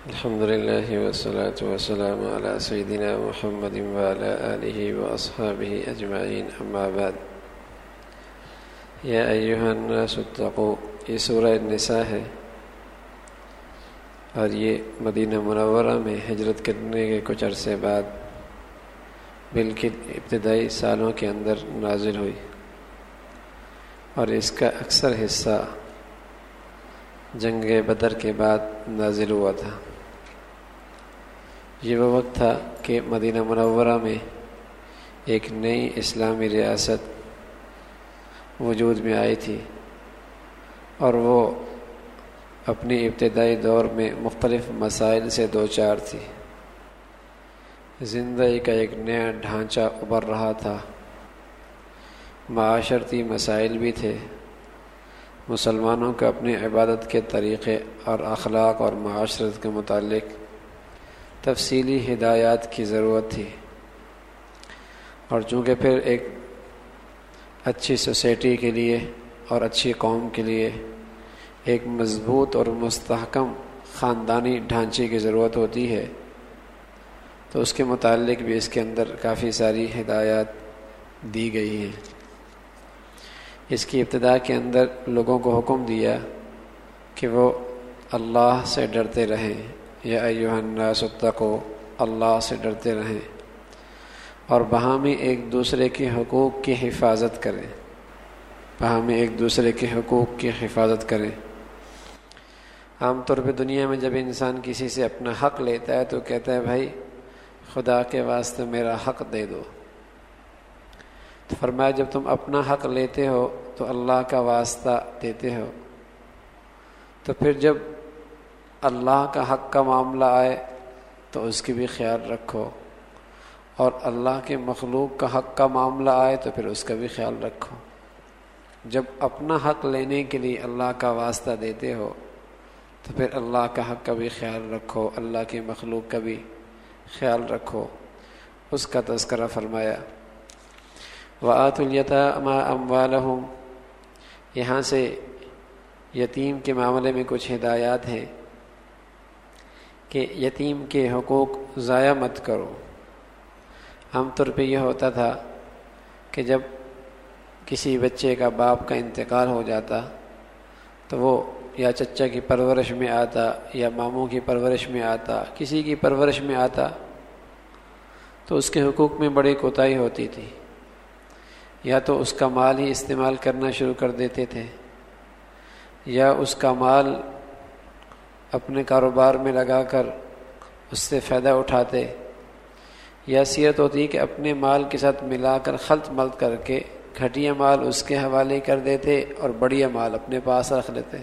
الحمد لله والصلاة والسلام على سيدنا محمد وعلى آله وأصحابه أجمعين أما بعد يا أيها الناس اتقوا، یہ سورہ النساء ہے اور یہ مدینہ منورہ میں ہجرت کرنے کے کچھ عرصے بعد بالکل ابتدائی سالوں کے اندر نازل ہوئی، اور اس کا اکثر حصہ جنگ بدر کے بعد نازل ہوا تھا۔ یہ وہ وقت تھا کہ مدینہ منورہ میں ایک نئی اسلامی ریاست وجود میں آئی تھی، اور وہ اپنی ابتدائی دور میں مختلف مسائل سے دوچار تھی۔ زندگی کا ایک نیا ڈھانچہ ابھر رہا تھا، معاشرتی مسائل بھی تھے، مسلمانوں کو اپنی عبادت کے طریقے اور اخلاق اور معاشرت کے متعلق تفصیلی ہدایات کی ضرورت تھی، اور چونکہ پھر ایک اچھی سوسائٹی کے لیے اور اچھی قوم کے لیے ایک مضبوط اور مستحکم خاندانی ڈھانچے کی ضرورت ہوتی ہے، تو اس کے متعلق بھی اس کے اندر کافی ساری ہدایات دی گئی ہیں۔ اس کی ابتدا کے اندر لوگوں کو حکم دیا کہ وہ اللہ سے ڈرتے رہیں، یا ایھا الناس اتقوا، اللہ سے ڈرتے رہیں، اور باہمی ایک دوسرے کے حقوق کی حفاظت کریں، باہمی ایک دوسرے کے حقوق کی حفاظت کریں۔ عام طور پہ دنیا میں جب انسان کسی سے اپنا حق لیتا ہے تو کہتا ہے بھائی خدا کے واسطے میرا حق دے دو۔ تو فرمایا جب تم اپنا حق لیتے ہو تو اللہ کا واسطہ دیتے ہو، تو پھر جب اللہ کا حق کا معاملہ آئے تو اس کی بھی خیال رکھو، اور اللہ کے مخلوق کا حق کا معاملہ آئے تو پھر اس کا بھی خیال رکھو۔ جب اپنا حق لینے کے لیے اللہ کا واسطہ دیتے ہو تو پھر اللہ کا حق کا بھی خیال رکھو، اللہ کی مخلوق کا بھی خیال رکھو۔ اس کا تذکرہ فرمایا۔ وَآتُوا الْيَتَامَىٰ أَمْوَالَهُمْ، یہاں سے یتیم کے معاملے میں کچھ ہدایات ہیں کہ یتیم کے حقوق ضائع مت کرو۔ عام طور پہ یہ ہوتا تھا کہ جب کسی بچے کا باپ کا انتقال ہو جاتا تو وہ یا چچا کی پرورش میں آتا یا ماموں کی پرورش میں آتا، کسی کی پرورش میں آتا، تو اس کے حقوق میں بڑی کوتاہی ہوتی تھی۔ یا تو اس کا مال ہی استعمال کرنا شروع کر دیتے تھے، یا اس کا مال اپنے کاروبار میں لگا کر اس سے فائدہ اٹھاتے، یا سیرت ہوتی کہ اپنے مال کے ساتھ ملا کر خلط ملط کر کے گھٹیا مال اس کے حوالے کر دیتے اور بڑھیا مال اپنے پاس رکھ لیتے۔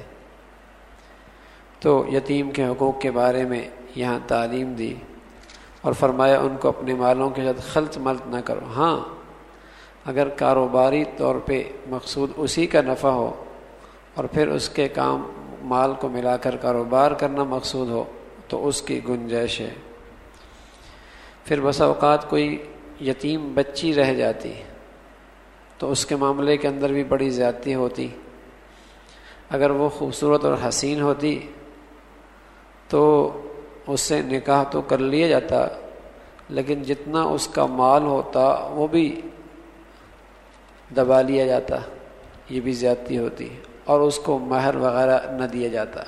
تو یتیم کے حقوق کے بارے میں یہاں تعلیم دی اور فرمایا ان کو اپنے مالوں کے ساتھ خلط ملط نہ کرو۔ ہاں اگر کاروباری طور پہ مقصود اسی کا نفع ہو اور پھر اس کے کام مال کو ملا کر کاروبار کرنا مقصود ہو تو اس کی گنجائش ہے۔ پھر بس اوقات کوئی یتیم بچی رہ جاتی تو اس کے معاملے کے اندر بھی بڑی زیادتی ہوتی۔ اگر وہ خوبصورت اور حسین ہوتی تو اس سے نکاح تو کر لیا جاتا، لیکن جتنا اس کا مال ہوتا وہ بھی دبا لیا جاتا، یہ بھی زیادتی ہوتی، اور اس کو مہر وغیرہ نہ دیا جاتا۔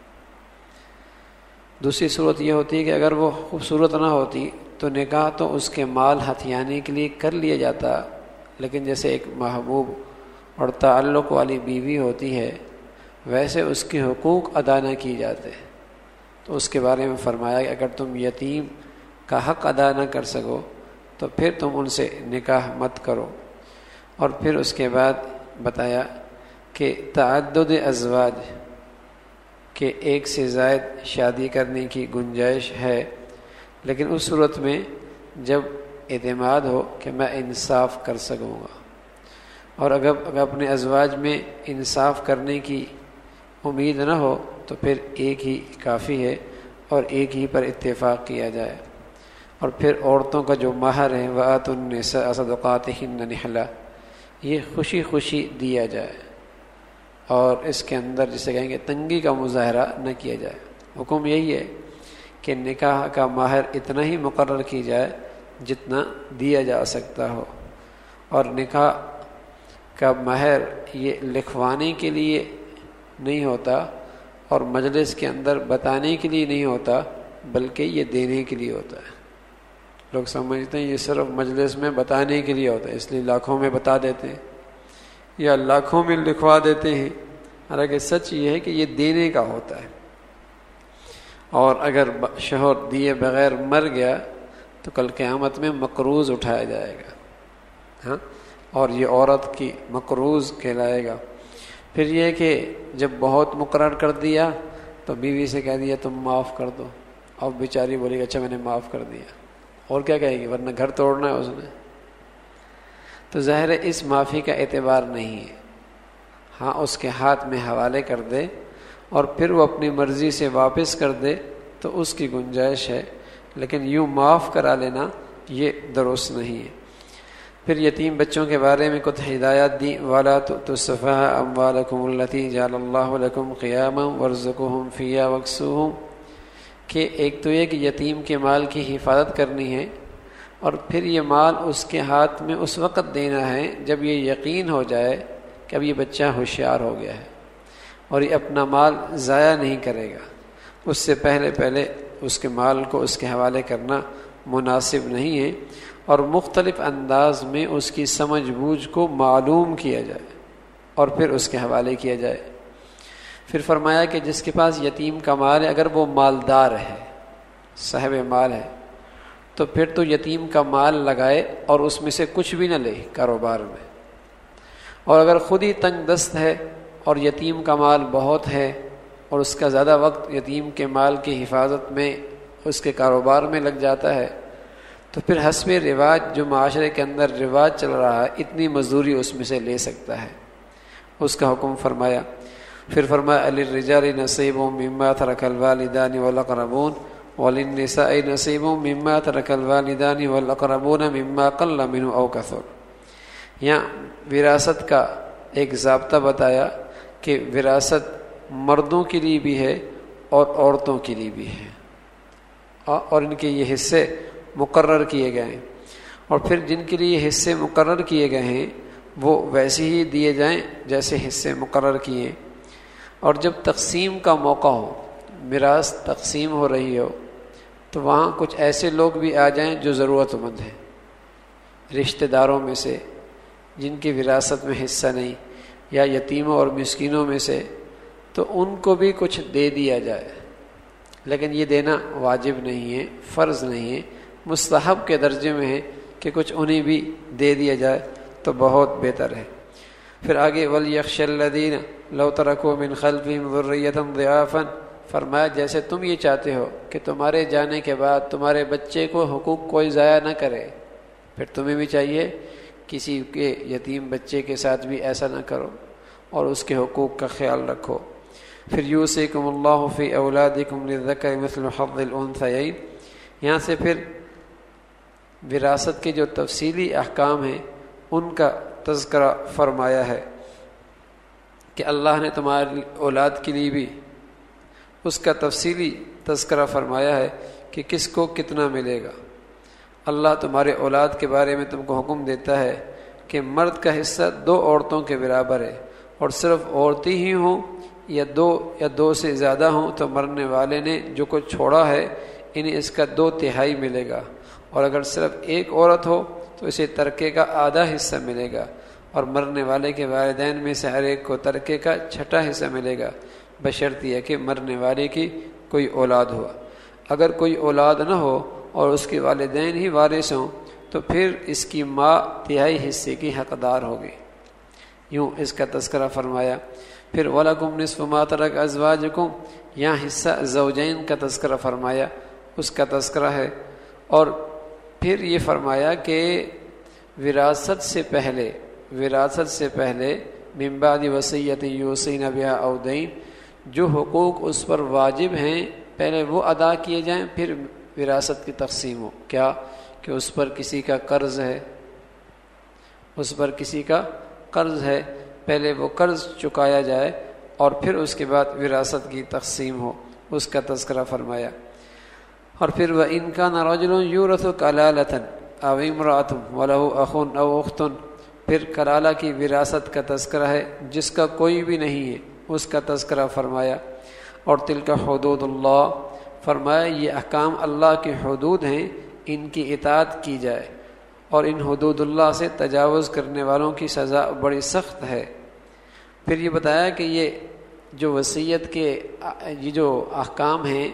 دوسری صورت یہ ہوتی ہے کہ اگر وہ خوبصورت نہ ہوتی تو نکاح تو اس کے مال ہتھیانے کے لیے کر لیا جاتا، لیکن جیسے ایک محبوب اور تعلق والی بیوی ہوتی ہے ویسے اس کے حقوق ادا نہ کیے جاتے۔ تو اس کے بارے میں فرمایا کہ اگر تم یتیم کا حق ادا نہ کر سکو تو پھر تم ان سے نکاح مت کرو۔ اور پھر اس کے بعد بتایا کہ تعدد ازواج، کہ ایک سے زائد شادی کرنے کی گنجائش ہے، لیکن اس صورت میں جب اعتماد ہو کہ میں انصاف کر سکوں گا، اور اگر اپنے ازواج میں انصاف کرنے کی امید نہ ہو تو پھر ایک ہی کافی ہے اور ایک ہی پر اتفاق کیا جائے۔ اور پھر عورتوں کا جو مہر ہے وَآتُوا النِّسَاءَ صَدُقَاتِهِنَّ نِحْلَةً، یہ خوشی خوشی دیا جائے، اور اس کے اندر جسے کہیں گے تنگی کا مظاہرہ نہ کیا جائے۔ حکم یہی ہے کہ نکاح کا مہر اتنا ہی مقرر کی جائے جتنا دیا جا سکتا ہو، اور نکاح کا مہر یہ لکھوانے کے لیے نہیں ہوتا اور مجلس کے اندر بتانے کے لیے نہیں ہوتا، بلکہ یہ دینے کے لیے ہوتا ہے۔ لوگ سمجھتے ہیں یہ صرف مجلس میں بتانے کے لیے ہوتا ہے، اس لیے لاکھوں میں بتا دیتے ہیں یا لاکھوں میں لکھوا دیتے ہیں، حالانکہ سچ یہ ہے کہ یہ دینے کا ہوتا ہے۔ اور اگر شوہر دیے بغیر مر گیا تو کل قیامت میں مقروض اٹھایا جائے گا، ہاں، اور یہ عورت کی مقروض کہلائے گا۔ پھر یہ کہ جب بہت مقرر کر دیا تو بیوی سے کہہ دیا تم معاف کر دو، اب بیچاری بولے گی اچھا میں نے معاف کر دیا، اور کیا کہے گی، ورنہ گھر توڑنا ہے اس نے۔ تو ظاہر ہے اس معافی کا اعتبار نہیں ہے۔ ہاں اس کے ہاتھ میں حوالے کر دے اور پھر وہ اپنی مرضی سے واپس کر دے تو اس کی گنجائش ہے، لیکن یوں معاف کرا لینا یہ درست نہیں ہے۔ پھر یتیم بچوں کے بارے میں کچھ ہدایات دی، وَلَا تُؤْتُوا السُّفَهَاءَ أَمْوَالَكُمُ الَّتِي جَعَلَ اللَّهُ لَكُمْ قِيَامًا وَارْزُقُوهُمْ فِيهَا وَاكْسُوهُمْ، کہ ایک تو یہ کہ یتیم کے مال کی حفاظت کرنی ہے، اور پھر یہ مال اس کے ہاتھ میں اس وقت دینا ہے جب یہ یقین ہو جائے کہ اب یہ بچہ ہوشیار ہو گیا ہے اور یہ اپنا مال ضائع نہیں کرے گا۔ اس سے پہلے اس کے مال کو اس کے حوالے کرنا مناسب نہیں ہے، اور مختلف انداز میں اس کی سمجھ بوجھ کو معلوم کیا جائے اور پھر اس کے حوالے کیا جائے۔ پھر فرمایا کہ جس کے پاس یتیم کا مال ہے، اگر وہ مالدار ہے، صاحب مال ہے، تو پھر تو یتیم کا مال لگائے اور اس میں سے کچھ بھی نہ لے کاروبار میں، اور اگر خود ہی تنگ دست ہے اور یتیم کا مال بہت ہے اور اس کا زیادہ وقت یتیم کے مال کی حفاظت میں اس کے کاروبار میں لگ جاتا ہے، تو پھر حسب رواج جو معاشرے کے اندر رواج چل رہا ہے اتنی مزدوری اس میں سے لے سکتا ہے، اس کا حکم فرمایا۔ پھر فرمایا للرجال نصیب مما ترک الوالدان والاقربون وللنساء نصیب مما ترک الوالدان والاقربون مما قل منه او کثر۔ یہاں وراثت کا ایک ضابطہ بتایا کہ وراثت مردوں کے لیے بھی ہے اور عورتوں کے لیے بھی ہے، اور ان کے یہ حصے مقرر کیے گئے ہیں، اور پھر جن کے لیے حصے مقرر کیے گئے ہیں وہ ویسے ہی دیے جائیں جیسے حصے مقرر کیے۔ اور جب تقسیم کا موقع ہو، میراث تقسیم ہو رہی ہو، تو وہاں کچھ ایسے لوگ بھی آ جائیں جو ضرورت مند ہیں رشتہ داروں میں سے، جن کی وراثت میں حصہ نہیں، یا یتیموں اور مسکینوں میں سے، تو ان کو بھی کچھ دے دیا جائے، لیکن یہ دینا واجب نہیں ہے، فرض نہیں ہے، مستحب کے درجے میں ہے کہ کچھ انہیں بھی دے دیا جائے تو بہت بہتر ہے۔ پھر آگے وَلْيَخْشَ الَّذِينَ لَوْ تَرَكُوا مِنْ خَلْفِهِمْ ذُرِّيَّةً ضِعَافًا، فرمایا جیسے تم یہ چاہتے ہو کہ تمہارے جانے کے بعد تمہارے بچے کو حقوق کوئی ضائع نہ کرے، پھر تمہیں بھی چاہیے کسی کے یتیم بچے کے ساتھ بھی ایسا نہ کرو اور اس کے حقوق کا خیال رکھو۔ پھر یوصیکم اللہ فی اولادکم للذکر مثل حظ الانثیین، یہاں سے پھر وراثت کے جو تفصیلی احکام ہیں ان کا تذکرہ فرمایا ہے کہ اللہ نے تمہاری اولاد کے لیے بھی اس کا تفصیلی تذکرہ فرمایا ہے کہ کس کو کتنا ملے گا۔ اللہ تمہارے اولاد کے بارے میں تم کو حکم دیتا ہے کہ مرد کا حصہ 2 عورتوں کے برابر ہے، اور صرف عورتیں ہی ہوں یا 2 سے زیادہ ہوں تو مرنے والے نے جو کچھ چھوڑا ہے انہیں اس کا 2/3 ملے گا، اور اگر صرف ایک عورت ہو تو اسے ترکے کا آدھا حصہ ملے گا، اور مرنے والے کے والدین میں سے ہر ایک کو ترکے کا 6واں حصہ ملے گا، بشرط یہ کہ مرنے والے کی کوئی اولاد ہو۔ اگر کوئی اولاد نہ ہو اور اس کے والدین ہی وارث ہوں تو پھر اس کی ماں 3/4 حصے کی حقدار ہوگی۔ یوں اس کا تذکرہ فرمایا۔ پھر وَلَكُمْ نِصْفُ مَا تَرَكَ أَزْوَاجُكُمْ، یہاں حصہ زوجین کا تذکرہ فرمایا، اس کا تذکرہ ہے۔ اور پھر یہ فرمایا کہ وراثت سے پہلے من بعد وصیۃ یوصین بہا او دین، جو حقوق اس پر واجب ہیں پہلے وہ ادا کیے جائیں، پھر وراثت کی تقسیم ہو۔ کیا کہ اس پر کسی کا قرض ہے، پہلے وہ قرض چکایا جائے اور پھر اس کے بعد وراثت کی تقسیم ہو، اس کا تذکرہ فرمایا۔ اور پھر وَإِنْ كَانَ رَجُلٌ يُورَثُ كَلَالَةً أَوْ امْرَأَةٌ وَلَهُ أَخٌ أَوْ أُخْتٌ، پھر کلالہ کی وراثت کا تذکرہ ہے جس کا کوئی بھی نہیں ہے، اس کا تذکرہ فرمایا۔ اور تلک حدود اللہ، فرمایا یہ احکام اللہ کے حدود ہیں، ان کی اطاعت کی جائے، اور ان حدود اللہ سے تجاوز کرنے والوں کی سزا بڑی سخت ہے۔ پھر یہ بتایا کہ یہ جو وصیت کے یہ جو احکام ہیں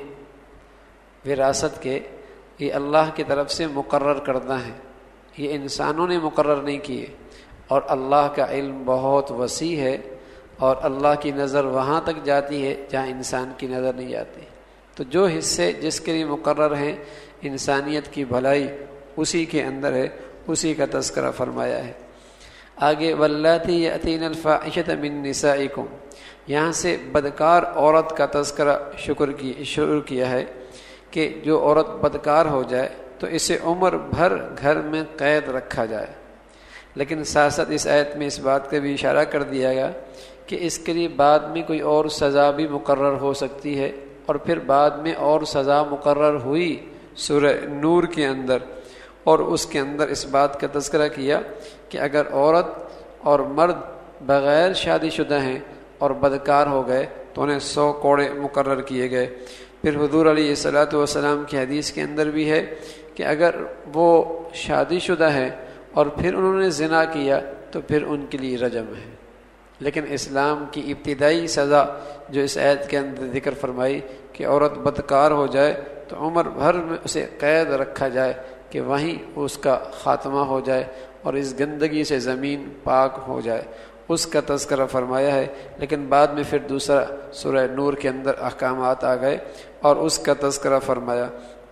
وراثت کے، یہ اللہ کی طرف سے مقرر کردہ ہیں، یہ انسانوں نے مقرر نہیں کیے، اور اللہ کا علم بہت وسیع ہے، اور اللہ کی نظر وہاں تک جاتی ہے جہاں انسان کی نظر نہیں جاتی۔ تو جو حصے جس کے لیے مقرر ہیں انسانیت کی بھلائی اسی کے اندر ہے، اسی کا تذکرہ فرمایا ہے۔ آگے واللاتی یأتین الفاحشۃ من نسائکم، یہاں سے بدکار عورت کا تذکرہ شروع کیا ہے کہ جو عورت بدکار ہو جائے تو اسے عمر بھر گھر میں قید رکھا جائے، لیکن ساتھ ساتھ اس آیت میں اس بات کا بھی اشارہ کر دیا گیا کہ اس کے لیے بعد میں کوئی اور سزا بھی مقرر ہو سکتی ہے، اور پھر بعد میں اور سزا مقرر ہوئی سورہ نور کے اندر، اور اس کے اندر اس بات کا تذکرہ کیا کہ اگر عورت اور مرد بغیر شادی شدہ ہیں اور بدکار ہو گئے تو انہیں 100 کوڑے مقرر کیے گئے۔ پھر حضور علیہ الصلاۃ والسلام کی حدیث کے اندر بھی ہے کہ اگر وہ شادی شدہ ہے اور پھر انہوں نے زنا کیا تو پھر ان کے لیے رجم ہے۔ لیکن اسلام کی ابتدائی سزا جو اس آیت کے اندر ذکر فرمائی کہ عورت بدکار ہو جائے تو عمر بھر میں اسے قید رکھا جائے کہ وہیں اس کا خاتمہ ہو جائے اور اس گندگی سے زمین پاک ہو جائے، اس کا تذکرہ فرمایا ہے۔ لیکن بعد میں پھر دوسرا سورہ نور کے اندر احکامات آ گئے اور اس کا تذکرہ فرمایا۔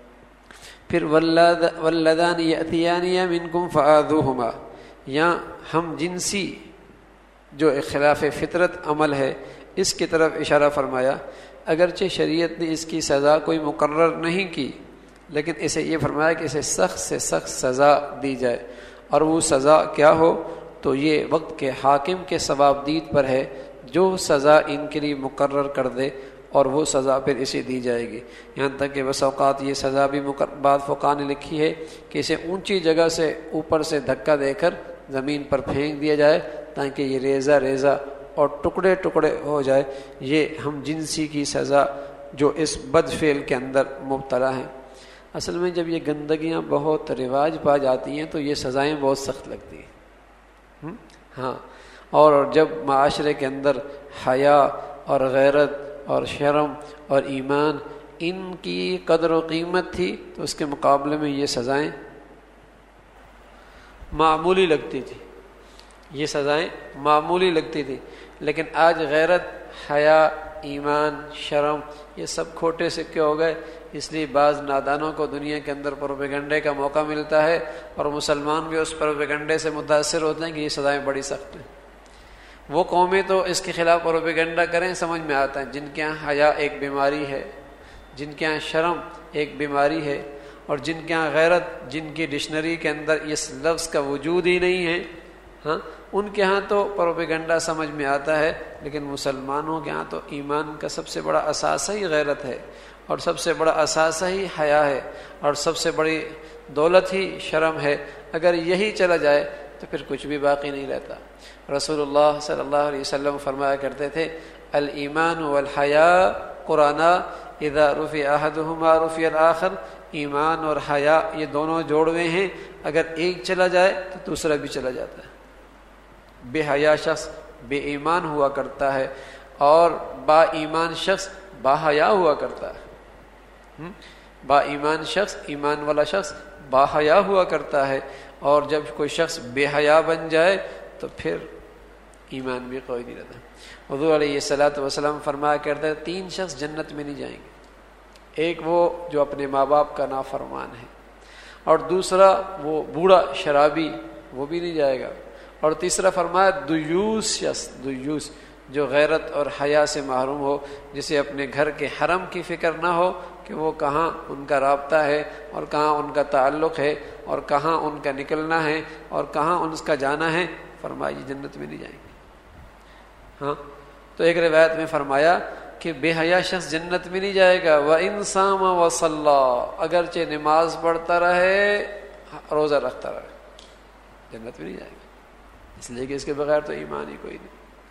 پھر واللذان یأتیان منکم فآذوہما، یہاں ہم جنسی جو خلاف فطرت عمل ہے اس کی طرف اشارہ فرمایا، اگرچہ شریعت نے اس کی سزا کوئی مقرر نہیں کی، لیکن اسے یہ فرمایا کہ اسے سخت سے سخت سزا دی جائے، اور وہ سزا کیا ہو تو یہ وقت کے حاکم کے ثوابدید پر ہے جو سزا ان کے لیے مقرر کر دے، اور وہ سزا پھر اسے دی جائے گی۔ یہاں تک کہ بس اوقات یہ سزا بھی بعض فقہاء نے لکھی ہے کہ اسے اونچی جگہ سے اوپر سے دھکا دے کر زمین پر پھینک دیا جائے تاکہ یہ ریزہ ریزہ اور ٹکڑے ٹکڑے ہو جائے۔ یہ ہم جنسی کی سزا جو اس بد فعل کے اندر مبتلا ہیں۔ اصل میں جب یہ گندگیاں بہت رواج پا جاتی ہیں تو یہ سزائیں بہت سخت لگتی ہیں۔ ہاں، اور جب معاشرے کے اندر حیا اور غیرت اور شرم اور ایمان ان کی قدر و قیمت تھی تو اس کے مقابلے میں یہ سزائیں معمولی لگتی تھی، یہ سزائیں معمولی لگتی تھی۔ لیکن آج غیرت، حیا، ایمان، شرم یہ سب کھوٹے سکے ہو گئے، اس لیے بعض نادانوں کو دنیا کے اندر پروپیگنڈے کا موقع ملتا ہے، اور مسلمان بھی اس پروپیگنڈے سے متاثر ہوتے ہیں کہ یہ سزائیں بڑی سخت ہیں۔ وہ قومیں تو اس کے خلاف پروپیگنڈا کریں سمجھ میں آتا ہے، جن کے ہاں حیا ایک بیماری ہے، جن کے ہاں شرم ایک بیماری ہے، اور جن کے ہاں غیرت، جن کی ڈکشنری کے اندر اس لفظ کا وجود ہی نہیں ہے، ہاں ان کے ہاں تو پروپیگنڈا سمجھ میں آتا ہے، لیکن مسلمانوں کے ہاں تو ایمان کا سب سے بڑا اثاثہ ہی غیرت ہے، اور سب سے بڑا اثاثہ ہی حیا ہے، اور سب سے بڑی دولت ہی شرم ہے۔ اگر یہی چلا جائے تو پھر کچھ بھی باقی نہیں رہتا۔ رسول اللہ صلی اللہ علیہ وسلم فرمایا کرتے تھے الایمان والحیاء قرانا اذا رفع احدهما رفع الاخر، ایمان اور حیا یہ دونوں جوڑوے ہیں، اگر ایک چلا جائے تو دوسرا بھی چلا جاتا ہے۔ بے حیا شخص بے ایمان ہوا کرتا ہے، اور با ایمان شخص با حیا ہوا کرتا ہے۔ با ایمان شخص، ایمان والا شخص با حیا ہوا کرتا ہے، اور جب کوئی شخص بے حیا بن جائے تو پھر ایمان بھی کوئی نہیں رہتا۔ حضور علیہ الصلاۃ والسلام فرمایا کرتے ہیں 3 شخص جنت میں نہیں جائیں گے، ایک وہ جو اپنے ماں باپ کا نافرمان ہے، اور دوسرا وہ بوڑھا شرابی وہ بھی نہیں جائے گا، اور تیسرا فرمایا دیوس شخص، دیوس جو غیرت اور حیا سے محروم ہو، جسے اپنے گھر کے حرم کی فکر نہ ہو کہ وہ کہاں ان کا رابطہ ہے اور کہاں ان کا تعلق ہے اور کہاں ان کا نکلنا ہے اور کہاں ان کا جانا ہے، فرمایا جنت میں نہیں جائیں گے۔ ہاں تو ایک روایت میں فرمایا کہ بے حیا شخص جنت میں نہیں جائے گا. وَإِن صَامَ وَصَلَّى، اگرچہ نماز پڑھتا رہے روزہ رکھتا رہے جنت میں نہیں جائے گا، اس لیے کہ اس کے بغیر تو ایمان ہی کوئی نہیں.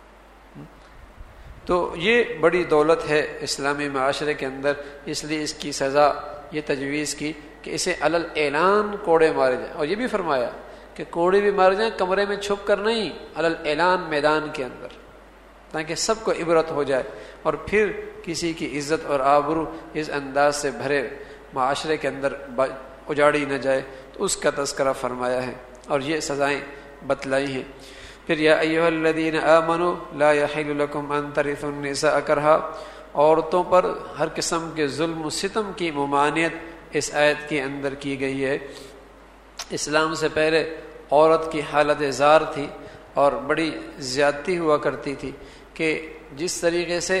تو یہ بڑی دولت ہے اسلامی معاشرے کے اندر، اس لیے اس کی سزا یہ تجویز کی کہ اسے علل اعلان کوڑے مارے جائیں. اور یہ بھی فرمایا کہ کوڑے بھی مارے جائیں کمرے میں چھپ کر نہیں، علل اعلان میدان کے اندر، تاکہ سب کو عبرت ہو جائے اور پھر کسی کی عزت اور آبرو اس انداز سے بھرے معاشرے کے اندر اجاڑی نہ جائے. تو اس کا تذکرہ فرمایا ہے اور یہ سزائیں بتلائی ہیں. پھر یا ایھا الذین آمنوا لا یحل لکم ان ترثوا النساء کرہا، عورتوں پر ہر قسم کے ظلم و ستم کی ممانعت اس آیت کے اندر کی گئی ہے. اسلام سے پہلے عورت کی حالت زار تھی اور بڑی زیادتی ہوا کرتی تھی کہ جس طریقے سے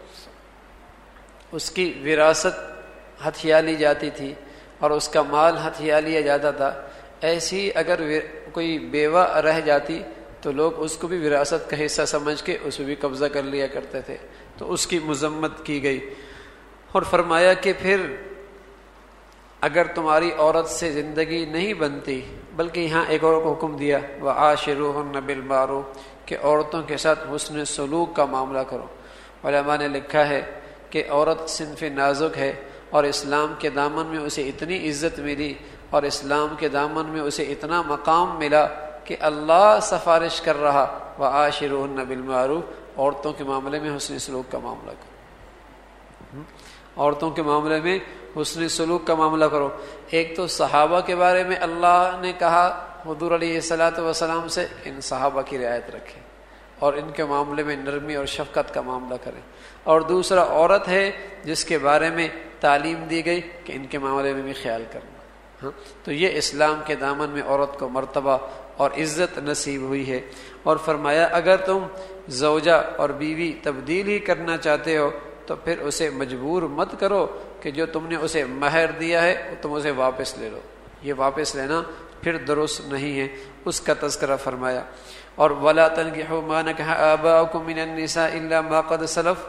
اس کی وراثت ہتھیا لی جاتی تھی اور اس کا مال ہتھیا لیا جاتا تھا، ایسی اگر کوئی بیوہ رہ جاتی تو لوگ اس کو بھی وراثت کا حصہ سمجھ کے اس پہ بھی قبضہ کر لیا کرتے تھے. تو اس کی مذمت کی گئی اور فرمایا کہ پھر اگر تمہاری عورت سے زندگی نہیں بنتی، بلکہ یہاں ایک اور کو حکم دیا وَعَاشِرُوهُنَّ بِالْمَعْرُوفِ کہ عورتوں کے ساتھ حسن سلوک کا معاملہ کرو. علماء نے لکھا ہے کہ عورت صنف نازک ہے اور اسلام کے دامن میں اسے اتنی عزت ملی اور اسلام کے دامن میں اسے اتنا مقام ملا کہ اللہ سفارش کر رہا وَعَاشِرُوهُنَّ بِالْمَعْرُوفِ عورتوں کے معاملے میں حسن سلوک کا معاملہ کرو. عورتوں کے معاملے میں حسن سلوک کا معاملہ کرو. ایک تو صحابہ کے بارے میں اللہ نے کہا حضور علیہ الصلاۃ والسلام سے ان صحابہ کی رعایت رکھیں اور ان کے معاملے میں نرمی اور شفقت کا معاملہ کریں. اور دوسرا عورت ہے جس کے بارے میں تعلیم دی گئی کہ ان کے معاملے میں بھی خیال کرنا. تو یہ اسلام کے دامن میں عورت کو مرتبہ اور عزت نصیب ہوئی ہے. اور فرمایا اگر تم زوجہ اور بیوی تبدیل ہی کرنا چاہتے ہو تو پھر اسے مجبور مت کرو کہ جو تم نے اسے مہر دیا ہے تم اسے واپس لے لو. یہ واپس لینا پھر درست نہیں ہے. اس کا تذکرہ فرمایا. اور وَلَا تَنْكِحُوا مَا نَكَحَ آبَاؤُكُم مِّنَ النِّسَاءِ إِلَّا مَا قَدْ سَلَفَ.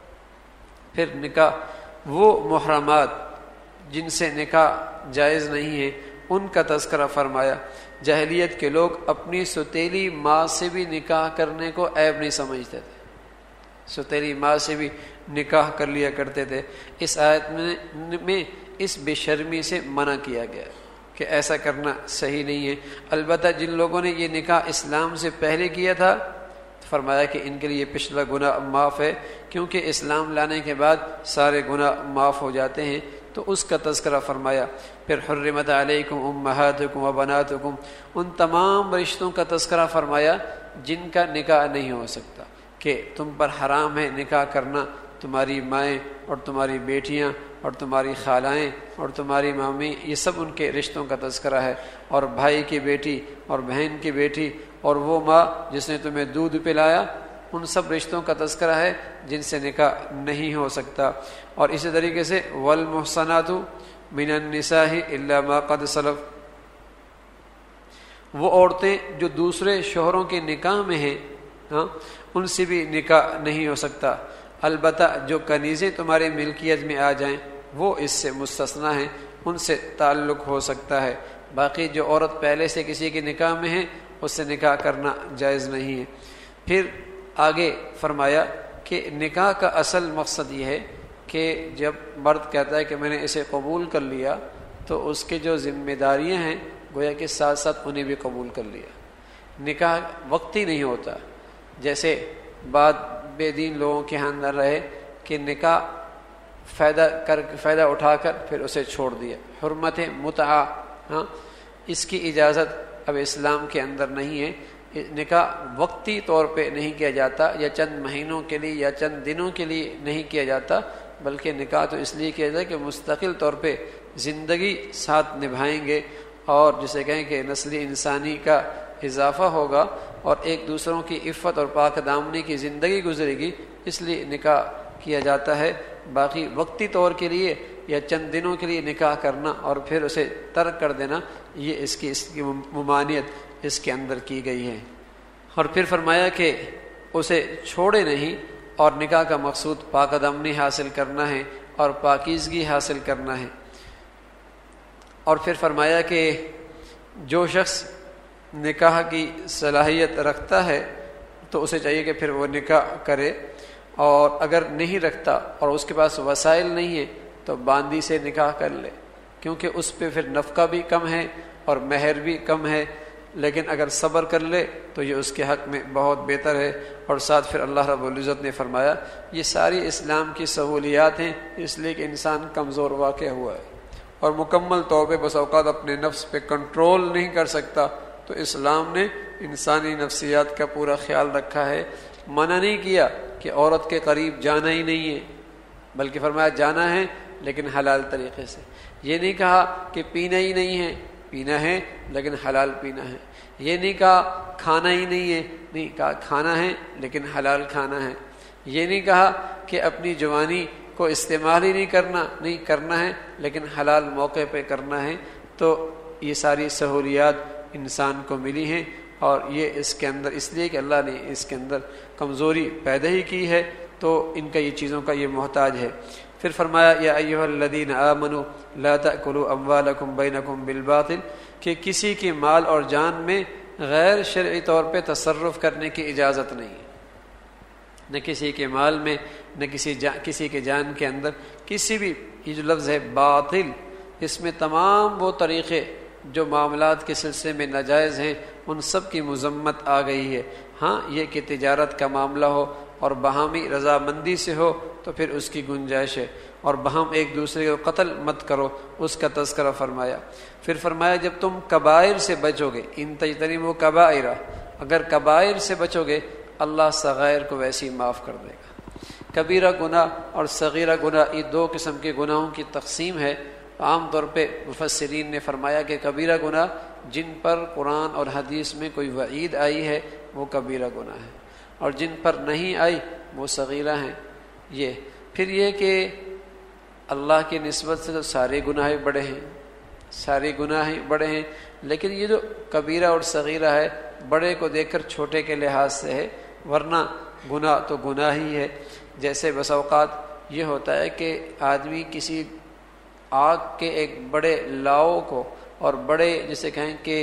پھر نکاح وہ محرمات جن سے نکاح جائز نہیں ہے ان کا تذکرہ فرمایا. جاہلیت کے لوگ اپنی ستیلی ماں سے بھی نکاح کرنے کو عیب نہیں سمجھتے تھے، ستیلی ماں سے بھی نکاح کر لیا کرتے تھے. اس آیت میں اس بے شرمی سے منع کیا گیا کہ ایسا کرنا صحیح نہیں ہے. البتہ جن لوگوں نے یہ نکاح اسلام سے پہلے کیا تھا فرمایا کہ ان کے لیے پچھلا گناہ معاف ہے، کیونکہ اسلام لانے کے بعد سارے گناہ معاف ہو جاتے ہیں. تو اس کا تذکرہ فرمایا. پھر حرمت علیکم امہاتکم و بناتکم، ان تمام رشتوں کا تذکرہ فرمایا جن کا نکاح نہیں ہو سکتا، کہ تم پر حرام ہے نکاح کرنا. تمہاری مائیں اور تمہاری بیٹیاں اور تمہاری خالائیں اور تمہاری مامی، یہ سب ان کے رشتوں کا تذکرہ ہے. اور بھائی کی بیٹی اور بہن کی بیٹی اور وہ ماں جس نے تمہیں دودھ پلایا، ان سب رشتوں کا تذکرہ ہے جن سے نکاح نہیں ہو سکتا. اور اسی طریقے سے والمحصنات من النساء الا ما قد سلف، وہ عورتیں جو دوسرے شوہروں کے نکاح میں ہیں ان سے بھی نکاح نہیں ہو سکتا. البتہ جو کنیزیں تمہاری ملکیت میں آ جائیں وہ اس سے مستثنا ہیں، ان سے تعلق ہو سکتا ہے. باقی جو عورت پہلے سے کسی کے نکاح میں ہے اس سے نکاح کرنا جائز نہیں ہے. پھر آگے فرمایا کہ نکاح کا اصل مقصد یہ ہے کہ جب مرد کہتا ہے کہ میں نے اسے قبول کر لیا تو اس کے جو ذمہ داریاں ہیں گویا کہ ساتھ ساتھ انہیں بھی قبول کر لیا. نکاح وقتی نہیں ہوتا، جیسے بعد بے دین لوگوں کے ہاں نہ رہے کہ نکاح فائدہ اٹھا کر پھر اسے چھوڑ دیا. حرمت متعہ اس کی اجازت اب اسلام کے اندر نہیں ہے. نکاح وقتی طور پہ نہیں کیا جاتا یا چند مہینوں کے لیے یا چند دنوں کے لیے نہیں کیا جاتا، بلکہ نکاح تو اس لیے کیا جاتا ہے کہ مستقل طور پہ زندگی ساتھ نبھائیں گے اور جسے کہیں کہ نسل انسانی کا اضافہ ہوگا اور ایک دوسروں کی عفت اور پاک دامنی کی زندگی گزرے گی، اس لیے نکاح کیا جاتا ہے. باقی وقتی طور کے لیے یا چند دنوں کے لیے نکاح کرنا اور پھر اسے ترک کر دینا، یہ اس کی ممانعت اس کے اندر کی گئی ہے. اور پھر فرمایا کہ اسے چھوڑے نہیں اور نکاح کا مقصود پاک دامنی حاصل کرنا ہے اور پاکیزگی حاصل کرنا ہے۔ اور پھر فرمایا کہ جو شخص نکاح کی صلاحیت رکھتا ہے تو اسے چاہیے کہ پھر وہ نکاح کرے، اور اگر نہیں رکھتا اور اس کے پاس وسائل نہیں ہے تو باندی سے نکاح کر لے، کیونکہ اس پہ پھر نفقہ بھی کم ہے اور مہر بھی کم ہے، لیکن اگر صبر کر لے تو یہ اس کے حق میں بہت بہتر ہے۔ اور ساتھ پھر اللہ رب العزت نے فرمایا یہ ساری اسلام کی سہولیات ہیں، اس لیے کہ انسان کمزور واقع ہوا ہے اور مکمل طور پہ بس اوقات اپنے نفس پہ کنٹرول نہیں کر سکتا، تو اسلام نے انسانی نفسیات کا پورا خیال رکھا ہے۔ منع نہیں کیا کہ عورت کے قریب جانا ہی نہیں ہے، بلکہ فرمایا جانا ہے لیکن حلال طریقے سے۔ یہ نہیں کہا کہ پینا ہی نہیں ہے، پینا ہے لیکن حلال پینا ہے۔ یہ نہیں کہا کھانا ہی نہیں ہے، نہیں کہا کھانا ہے لیکن حلال کھانا ہے۔ یہ نہیں کہا کہ اپنی جوانی کو استعمال ہی نہیں کرنا، نہیں کرنا ہے لیکن حلال موقع پہ کرنا ہے۔ تو یہ ساری سہولیات انسان کو ملی ہیں، اور یہ اس کے اندر اس لیے کہ اللہ نے اس کے اندر کمزوری پیدا ہی کی ہے، تو ان کا یہ چیزوں کا یہ محتاج ہے۔ پھر فرمایا یا ایھا الذین آمنوا لا تأکلوا اموالکم بینکم بالباطل، کہ کسی کی مال اور جان میں غیر شرعی طور پہ تصرف کرنے کی اجازت نہیں ہے، نہ کسی کے مال میں، نہ کسی کے جان کے اندر کسی بھی، یہ جو لفظ ہے باطل، اس میں تمام وہ طریقے جو معاملات کے سلسلے میں ناجائز ہیں ان سب کی مذمت آ گئی ہے۔ ہاں یہ کہ تجارت کا معاملہ ہو اور باہمی رضامندی سے ہو تو پھر اس کی گنجائش ہے، اور باہم ایک دوسرے کو قتل مت کرو، اس کا تذکرہ فرمایا۔ پھر فرمایا جب تم کبائر سے بچو گے، ان تجتنبوا کبائر، اگر کبائر سے بچو گے اللہ صغائر کو ویسے ہی معاف کر دے گا۔ کبیرہ گناہ اور صغیرہ گناہ یہ دو قسم کے گناہوں کی تقسیم ہے۔ عام طور پہ مفسرین نے فرمایا کہ کبیرہ گناہ جن پر قرآن اور حدیث میں کوئی وعید آئی ہے وہ کبیرہ گناہ ہے، اور جن پر نہیں آئی وہ صغیرہ ہیں۔ یہ پھر یہ کہ اللہ کی نسبت سے تو سارے گناہ بڑے ہیں، سارے گناہ بڑے ہیں، لیکن یہ جو کبیرہ اور صغیرہ ہے بڑے کو دیکھ کر چھوٹے کے لحاظ سے ہے، ورنہ گناہ تو گناہ ہی ہے۔ جیسے بس اوقات یہ ہوتا ہے کہ آدمی کسی آگ کے ایک بڑے لاؤ کو اور بڑے جسے کہیں کہ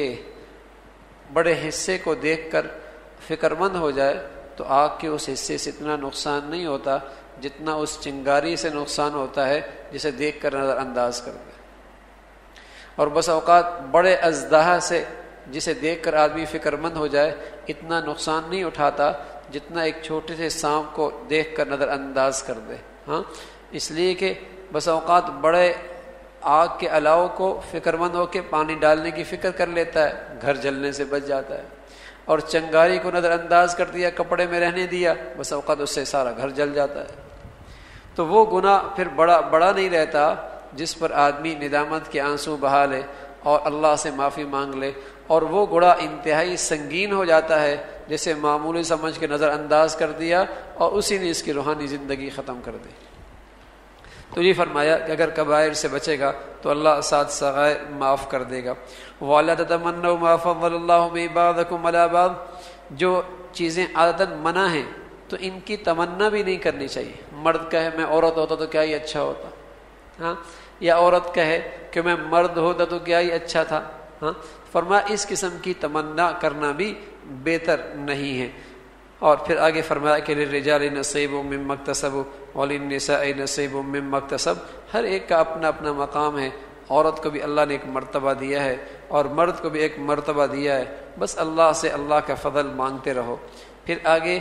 بڑے حصے کو دیکھ کر فکر مند ہو جائے تو آگ کے اس حصے سے اتنا نقصان نہیں ہوتا جتنا اس چنگاری سے نقصان ہوتا ہے جسے دیکھ کر نظر انداز کر دے۔ اور بس اوقات بڑے اژدہا سے جسے دیکھ کر آدمی فکر مند ہو جائے اتنا نقصان نہیں اٹھاتا جتنا ایک چھوٹے سے سانپ کو دیکھ کر نظر انداز کر دے۔ ہاں اس لیے کہ بس اوقات بڑے آگ کے الاؤ کو فکر مند ہو کے پانی ڈالنے کی فکر کر لیتا ہے، گھر جلنے سے بچ جاتا ہے، اور چنگاری کو نظر انداز کر دیا، کپڑے میں رہنے دیا، بس اوقات اس سے سارا گھر جل جاتا ہے۔ تو وہ گناہ پھر بڑا نہیں رہتا جس پر آدمی ندامت کے آنسو بہا لے اور اللہ سے معافی مانگ لے، اور وہ گناہ انتہائی سنگین ہو جاتا ہے جسے معمولی سمجھ کے نظر انداز کر دیا اور اسی نے اس کی روحانی زندگی ختم کر دی۔ تو یہ فرمایا کہ اگر کبائر سے بچے گا تو اللہ ساتھ صغائر معاف کر دے گا۔ وَلَا تَتَمَنَّوْا مَا فَضَّلَ اللَّهُ بِهِ بَعْضَكُمْ عَلَىٰ بَعْضٍ، جو چیزیں عادتاً منع ہیں تو ان کی تمنا بھی نہیں کرنی چاہیے۔ مرد کہے میں عورت ہوتا تو کیا ہی اچھا ہوتا، ہاں، یا عورت کہے کہ میں مرد ہوتا تو کیا ہی اچھا تھا، ہاں۔ فرمایا اس قسم کی تمنا کرنا بھی بہتر نہیں ہے۔ اور پھر آگے فرمایا کہ للرجال نصیب مما اکتسبوا وللنساء نصیب مما اکتسب، ہر ایک کا اپنا اپنا مقام ہے۔ عورت کو بھی اللہ نے ایک مرتبہ دیا ہے اور مرد کو بھی ایک مرتبہ دیا ہے، بس اللہ سے اللہ کا فضل مانگتے رہو۔ پھر آگے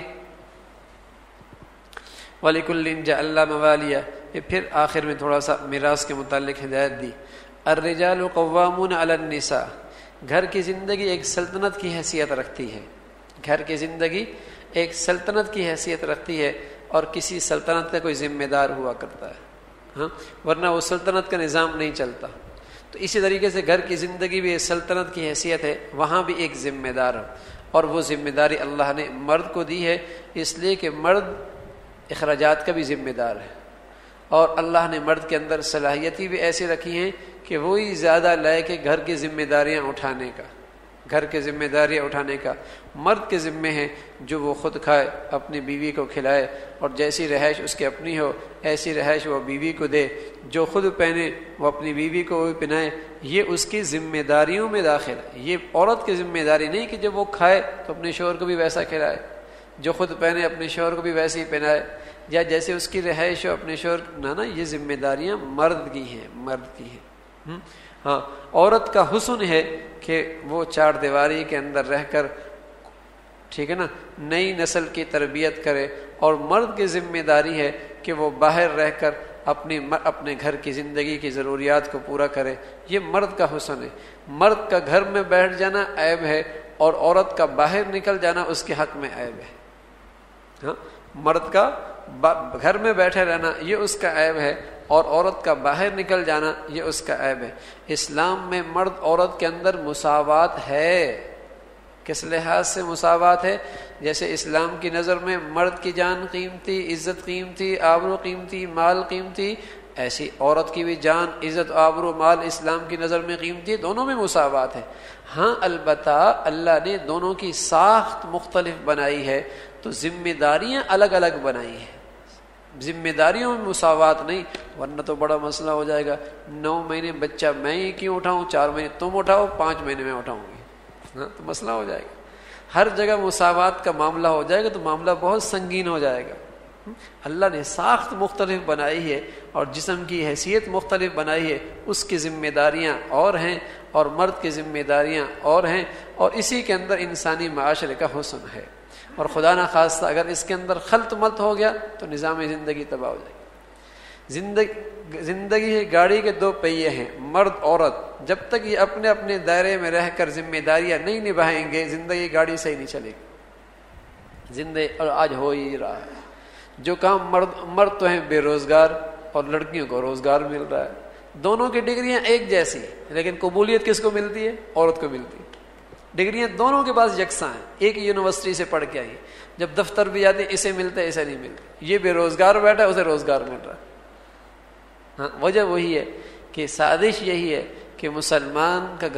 وَلِكُلٍّ جَعَلْنَا مَوَالِيَ، پھر آخر میں تھوڑا سا میراث کے متعلق ہدایت دی۔ الرجال قوامون علی النساء، گھر کی زندگی ایک سلطنت کی حیثیت رکھتی ہے، گھر کی زندگی ایک سلطنت کی حیثیت رکھتی ہے، اور کسی سلطنت کا کوئی ذمہ دار ہوا کرتا ہے، ہاں، ورنہ وہ سلطنت کا نظام نہیں چلتا۔ تو اسی طریقے سے گھر کی زندگی بھی ایک سلطنت کی حیثیت ہے، وہاں بھی ایک ذمہ دار ہے، اور وہ ذمہ داری اللہ نے مرد کو دی ہے، اس لیے کہ مرد اخراجات کا بھی ذمہ دار ہے، اور اللہ نے مرد کے اندر صلاحیتیں بھی ایسی رکھی ہیں کہ وہی زیادہ لائق ہے گھر کی ذمہ داریاں اٹھانے کا، گھر کے ذمہ داریاں اٹھانے کا مرد کے ذمے ہے، جو وہ خود کھائے، اپنی بیوی کو کھلائے، اور جیسی رہائش اس کی اپنی ہو ایسی رہائش وہ بیوی کو دے، جو خود پہنے وہ اپنی بیوی کو بھی پہنائے، یہ اس کی ذمہ داریوں میں داخل ہے۔ یہ عورت کی ذمہ داری نہیں کہ جب وہ کھائے تو اپنے شوہر کو بھی ویسا کھلائے، جو خود پہنے اپنے شوہر کو بھی ویسے ہی پہنائے، یا جیسے اس کی رہائش ہو اپنے شوہر نہ، یہ ذمہ داریاں مرد کی ہیں، مرد کی ہیں۔ ہاں، عورت کا حسن ہے کہ وہ چار دیواری کے اندر رہ کر، ٹھیک ہے نا، نئی نسل کی تربیت کرے، اور مرد کی ذمہ داری ہے کہ وہ باہر رہ کر اپنے گھر کی زندگی کی ضروریات کو پورا کرے۔ یہ مرد کا حسن ہے۔ مرد کا گھر میں بیٹھ جانا عیب ہے، اور عورت کا باہر نکل جانا اس کے حق میں عیب ہے۔ ہاں، مرد کا گھر میں بیٹھے رہنا یہ اس کا عیب ہے، اور عورت کا باہر نکل جانا یہ اس کا عیب ہے۔ اسلام میں مرد عورت کے اندر مساوات ہے۔ کس لحاظ سے مساوات ہے؟ جیسے اسلام کی نظر میں مرد کی جان قیمتی، عزت قیمتی، آبرو قیمتی، مال قیمتی، ایسی عورت کی بھی جان، عزت، آبرو، مال اسلام کی نظر میں قیمتی، دونوں میں مساوات ہے۔ ہاں، البتہ اللہ نے دونوں کی ساخت مختلف بنائی ہے، تو ذمہ داریاں الگ الگ بنائی ہیں۔ ذمہ داریوں میں مساوات نہیں، ورنہ تو بڑا مسئلہ ہو جائے گا۔ 9 مہینے بچہ میں ہی کیوں اٹھاؤں، 4 مہینے تم اٹھاؤ، 5 مہینے میں اٹھاؤں گی، ہاں تو مسئلہ ہو جائے گا۔ ہر جگہ مساوات کا معاملہ ہو جائے گا تو معاملہ بہت سنگین ہو جائے گا۔ اللہ نے ساخت مختلف بنائی ہے اور جسم کی حیثیت مختلف بنائی ہے، اس کی ذمہ داریاں اور ہیں اور مرد کی ذمہ داریاں اور ہیں، اور اسی کے اندر انسانی معاشرے کا حسن ہے۔ اور خدا نہ خواستہ اگر اس کے اندر خلط ملط ہو گیا تو نظام زندگی تباہ ہو جائے گی۔ زندگی گاڑی کے 2 پہیے ہیں، مرد عورت، جب تک یہ اپنے اپنے دائرے میں رہ کر ذمہ داریاں نہیں نبھائیں گے زندگی گاڑی صحیح نہیں چلے گی۔ زندگی اور آج ہو ہی رہا ہے، جو کام مرد تو ہیں بے روزگار اور لڑکیوں کو روزگار مل رہا ہے، دونوں کی ڈگریاں ایک جیسی، لیکن قبولیت کس کو ملتی ہے؟ عورت کو ملتی ہے۔ ڈگریاں دونوں کے پاس یکساں ہیں، ایک ہی یونیورسٹی سے پڑھ کے آئی، جب دفتر بھی جاتے اسے ملتا ہے اسے نہیں ملتا، یہ بے روزگار بیٹھا ہے اسے روزگار مل رہا ہے۔ ہاں، وجہ وہی ہے کہ سازش یہی ہے کہ مسلمان کا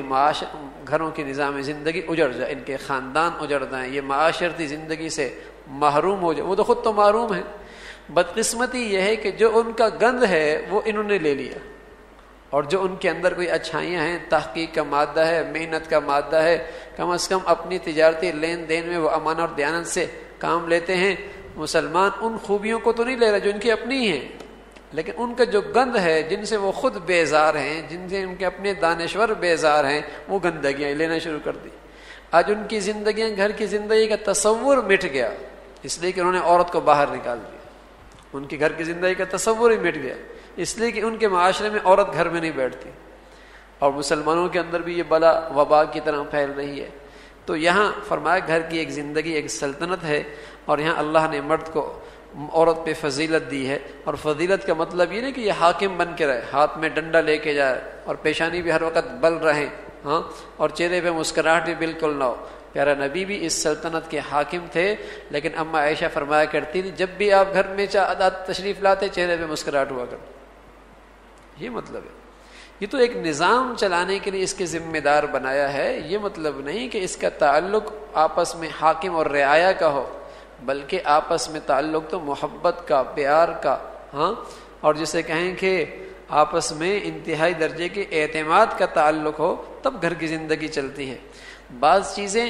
گھروں کی نظام زندگی اجڑ جائے، ان کے خاندان اجڑ جائیں، یہ معاشرتی زندگی سے محروم ہو جائے۔ وہ تو خود تو محروم ہیں۔ بدقسمتی یہ ہے کہ جو ان کا گند ہے وہ انہوں نے لے لیا، اور جو ان کے اندر کوئی اچھائیاں ہیں، تحقیق کا مادہ ہے، محنت کا مادہ ہے، کم از کم اپنی تجارتی لین دین میں وہ امانت اور دیانت سے کام لیتے ہیں۔ مسلمان ان خوبیوں کو تو نہیں لے رہا جو ان کی اپنی ہیں، لیکن ان کا جو گند ہے، جن سے وہ خود بیزار ہیں، جن سے ان کے اپنے دانشور بیزار ہیں، وہ گندگیاں لینا شروع کر دی۔ آج ان کی زندگیاں، گھر کی زندگی کا تصور مٹ گیا، اس لیے کہ انہوں نے عورت کو باہر نکال دیا۔ ان کی گھر کی زندگی کا تصور ہی مٹ گیا، اس لیے کہ ان کے معاشرے میں عورت گھر میں نہیں بیٹھتی، اور مسلمانوں کے اندر بھی یہ بلا وبا کی طرح پھیل رہی ہے۔ تو یہاں فرمایا گھر کی ایک زندگی ایک سلطنت ہے، اور یہاں اللہ نے مرد کو عورت پہ فضیلت دی ہے۔ اور فضیلت کا مطلب یہ نہیں کہ یہ حاکم بن کے رہے، ہاتھ میں ڈنڈا لے کے جائے اور پیشانی بھی ہر وقت بل رہے، ہاں، اور چہرے پہ مسکراہٹ بھی بالکل نہ ہو۔ پیارا نبی بھی اس سلطنت کے حاکم تھے، لیکن اما عائشہ فرمایا کرتی تھی جب بھی آپ گھر میں تشریف لاتے چہرے پہ مسکراہٹ ہوا کرتی۔ یہ مطلب ہے، یہ تو ایک نظام چلانے کے لیے اس کے ذمہ دار بنایا ہے، یہ مطلب نہیں کہ اس کا تعلق آپس میں حاکم اور رعایا کا ہو، بلکہ آپس میں تعلق تو محبت کا، پیار کا، ہاں، اور جسے کہیں کہ آپس میں انتہائی درجے کے اعتماد کا تعلق ہو، تب گھر کی زندگی چلتی ہے۔ بعض چیزیں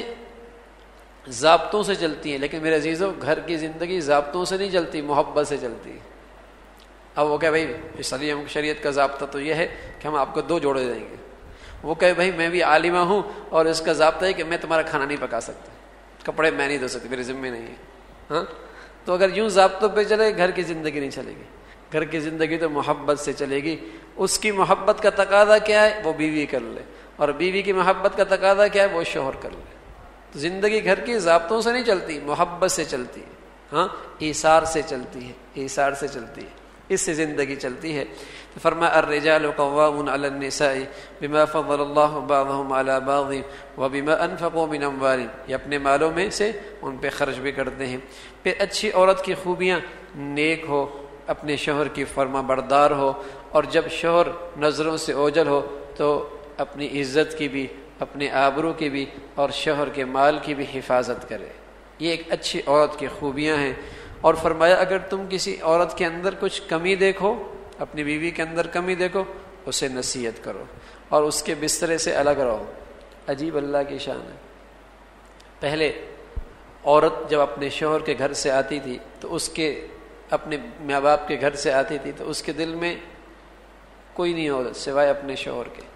ضابطوں سے چلتی ہیں، لیکن میرے عزیزوں گھر کی زندگی ضابطوں سے نہیں چلتی، محبت سے چلتی ہے۔ اب وہ کہ بھائی اسلام شریعت کا ضابطہ تو یہ ہے کہ ہم آپ کو 2 جوڑے دیں گے، وہ کہے بھائی میں بھی عالمہ ہوں اور اس کا ضابطہ ہے کہ میں تمہارا کھانا نہیں پکا سکتا، کپڑے میں نہیں دھو سکتی، میرے ذمہ نہیں ہے، ہاں۔ تو اگر یوں ضابطوں پہ چلے گھر کی زندگی نہیں چلے گی، گھر کی زندگی تو محبت سے چلے گی۔ اس کی محبت کا تقاضا کیا ہے؟ وہ بیوی کر لے، اور بیوی کی محبت کا تقاضا کیا ہے؟ وہ شوہر کر لے۔ تو زندگی گھر کی ضابطوں سے نہیں چلتی، محبت سے چلتی ہے، ہاں، ایثار سے چلتی ہے، ایثار سے چلتی ہے، اس سے زندگی چلتی ہے۔ تو فرمایا الرجال قوامون علی النساء بما فضل اللہ بعضهم علی بعض وبما انفقوا من اموالهم، یہ اپنے مالوں میں سے ان پہ خرچ بھی کرتے ہیں۔ پھر اچھی عورت کی خوبیاں، نیک ہو، اپنے شوہر کی فرما بردار ہو، اور جب شوہر نظروں سے اوجھل ہو تو اپنی عزت کی بھی اپنے آبرو کی بھی اور شوہر کے مال کی بھی حفاظت کرے۔ یہ ایک اچھی عورت کی خوبیاں ہیں۔ اور فرمایا اگر تم کسی عورت کے اندر کچھ کمی دیکھو، اپنی بیوی کے اندر کمی دیکھو، اسے نصیحت کرو اور اس کے بسترے سے الگ رہو۔ عجیب اللہ کی شان ہے۔ پہلے عورت جب اپنے شوہر کے گھر سے آتی تھی تو اس کے اپنے ماں باپ کے گھر سے آتی تھی تو اس کے دل میں کوئی نہیں ہوتا سوائے اپنے شوہر کے،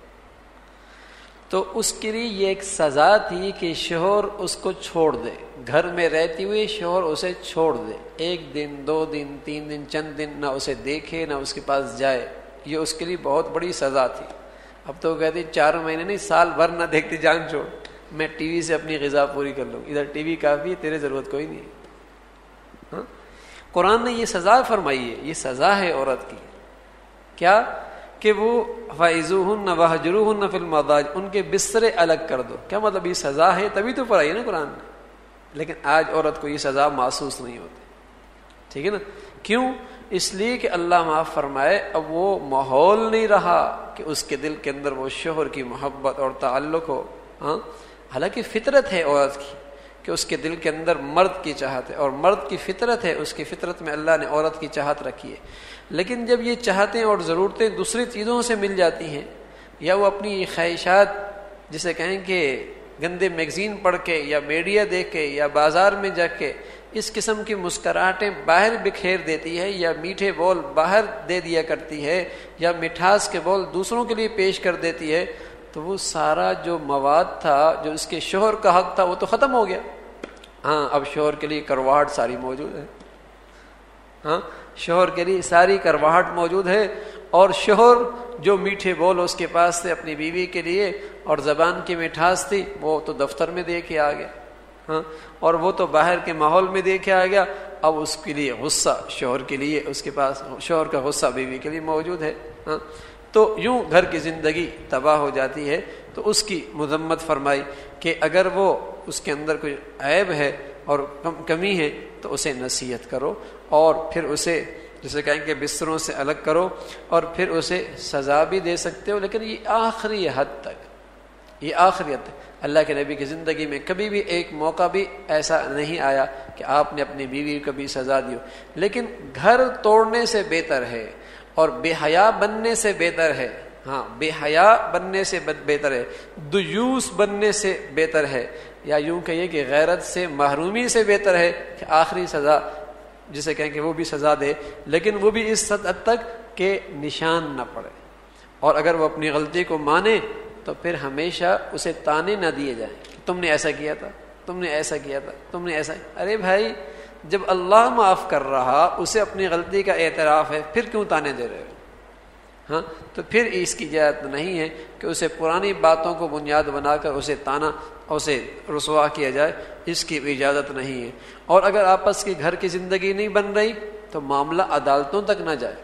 تو اس کے لیے یہ ایک سزا تھی کہ شوہر اس کو چھوڑ دے، گھر میں رہتی ہوئی شوہر اسے چھوڑ دے، 1 دن 2 دن 3 دن چند دن نہ اسے دیکھے نہ اس کے پاس جائے، یہ اس کے لیے بہت بڑی سزا تھی۔ اب تو وہ کہتی 4 مہینے نہیں سال بھر نہ دیکھتی، جان چھوڑ، میں ٹی وی سے اپنی غذا پوری کر لوں، ادھر ٹی وی کافی ہے، تیرے ضرورت کوئی نہیں ہے۔ ہاں؟ قرآن نے یہ سزا فرمائی ہے، یہ سزا ہے عورت کی، کیا کہ وہ فَعِظُوهُنَّ وَاهْجُرُوهُنَّ فِي الْمَضَاجِعِ، ان کے بسترے الگ کر دو۔ کیا مطلب یہ سزا ہے؟ تبھی تو پڑھائی ہے نا قرآن نے، لیکن آج عورت کو یہ سزا محسوس نہیں ہوتی، ٹھیک ہے نا؟ کیوں؟ اس لیے کہ اللہ معاف فرمائے اب وہ ماحول نہیں رہا کہ اس کے دل کے اندر وہ شوہر کی محبت اور تعلق ہو۔ ہاں، حالانکہ فطرت ہے عورت کی کہ اس کے دل کے اندر مرد کی چاہت ہے، اور مرد کی فطرت ہے، اس کی فطرت میں اللہ نے عورت کی چاہت رکھی ہے، لیکن جب یہ چاہتیں اور ضرورتیں دوسری چیزوں سے مل جاتی ہیں، یا وہ اپنی خواہشات جسے کہیں کہ گندے میگزین پڑھ کے یا میڈیا دیکھ کے یا بازار میں جا کے اس قسم کی مسکراہٹیں باہر بکھیر دیتی ہے، یا میٹھے بول باہر دے دیا کرتی ہے، یا مٹھاس کے بول دوسروں کے لیے پیش کر دیتی ہے، تو وہ سارا جو مواد تھا جو اس کے شوہر کا حق تھا وہ تو ختم ہو گیا۔ ہاں، اب شوہر کے لیے کرواہٹ ساری موجود ہے، ہاں شوہر کے لیے ساری کرواہٹ موجود ہے، اور شوہر جو میٹھے بول اس کے پاس تھے اپنی بیوی کے لیے اور زبان کی مٹھاس تھی، وہ تو دفتر میں دے کے آ گیا، ہاں، اور وہ تو باہر کے ماحول میں دے کے آ گیا۔ اب اس کے لیے غصہ شوہر کے لیے، اس کے پاس شوہر کا غصہ بیوی کے لیے موجود ہے، ہاں، تو یوں گھر کی زندگی تباہ ہو جاتی ہے۔ تو اس کی مذمت فرمائی کہ اگر وہ اس کے اندر کوئی عیب ہے اور کمی ہے تو اسے نصیحت کرو، اور پھر اسے جسے کہیں کہ بستروں سے الگ کرو، اور پھر اسے سزا بھی دے سکتے ہو، لیکن یہ آخری حد تک، یہ آخری حد تک۔ اللہ کے نبی کی زندگی میں کبھی بھی ایک موقع بھی ایسا نہیں آیا کہ آپ نے اپنی بیوی کو بھی سزا دی ہو، لیکن گھر توڑنے سے بہتر ہے اور بے حیا بننے سے بہتر ہے، ہاں بے حیا بننے سے بہتر ہے، دیوس بننے سے بہتر ہے، یا یوں کہیے کہ غیرت سے محرومی سے بہتر ہے کہ آخری سزا جسے کہیں کہ وہ بھی سزا دے، لیکن وہ بھی اس حد تک کہ نشان نہ پڑے، اور اگر وہ اپنی غلطی کو مانے تو پھر ہمیشہ اسے تانے نہ دیے جائیں کہ تم نے ایسا کیا تھا، تم نے ایسا کیا تھا، تم نے ایسا۔ ارے بھائی، جب اللہ معاف کر رہا، اسے اپنی غلطی کا اعتراف ہے، پھر کیوں تانے دے رہے ہو؟ ہاں، تو پھر اس کی اجازت نہیں ہے کہ اسے پرانی باتوں کو بنیاد بنا کر اسے تانا، اسے رسوا کیا جائے، اس کی بھی اجازت نہیں ہے۔ اور اگر آپس کی گھر کی زندگی نہیں بن رہی تو معاملہ عدالتوں تک نہ جائے،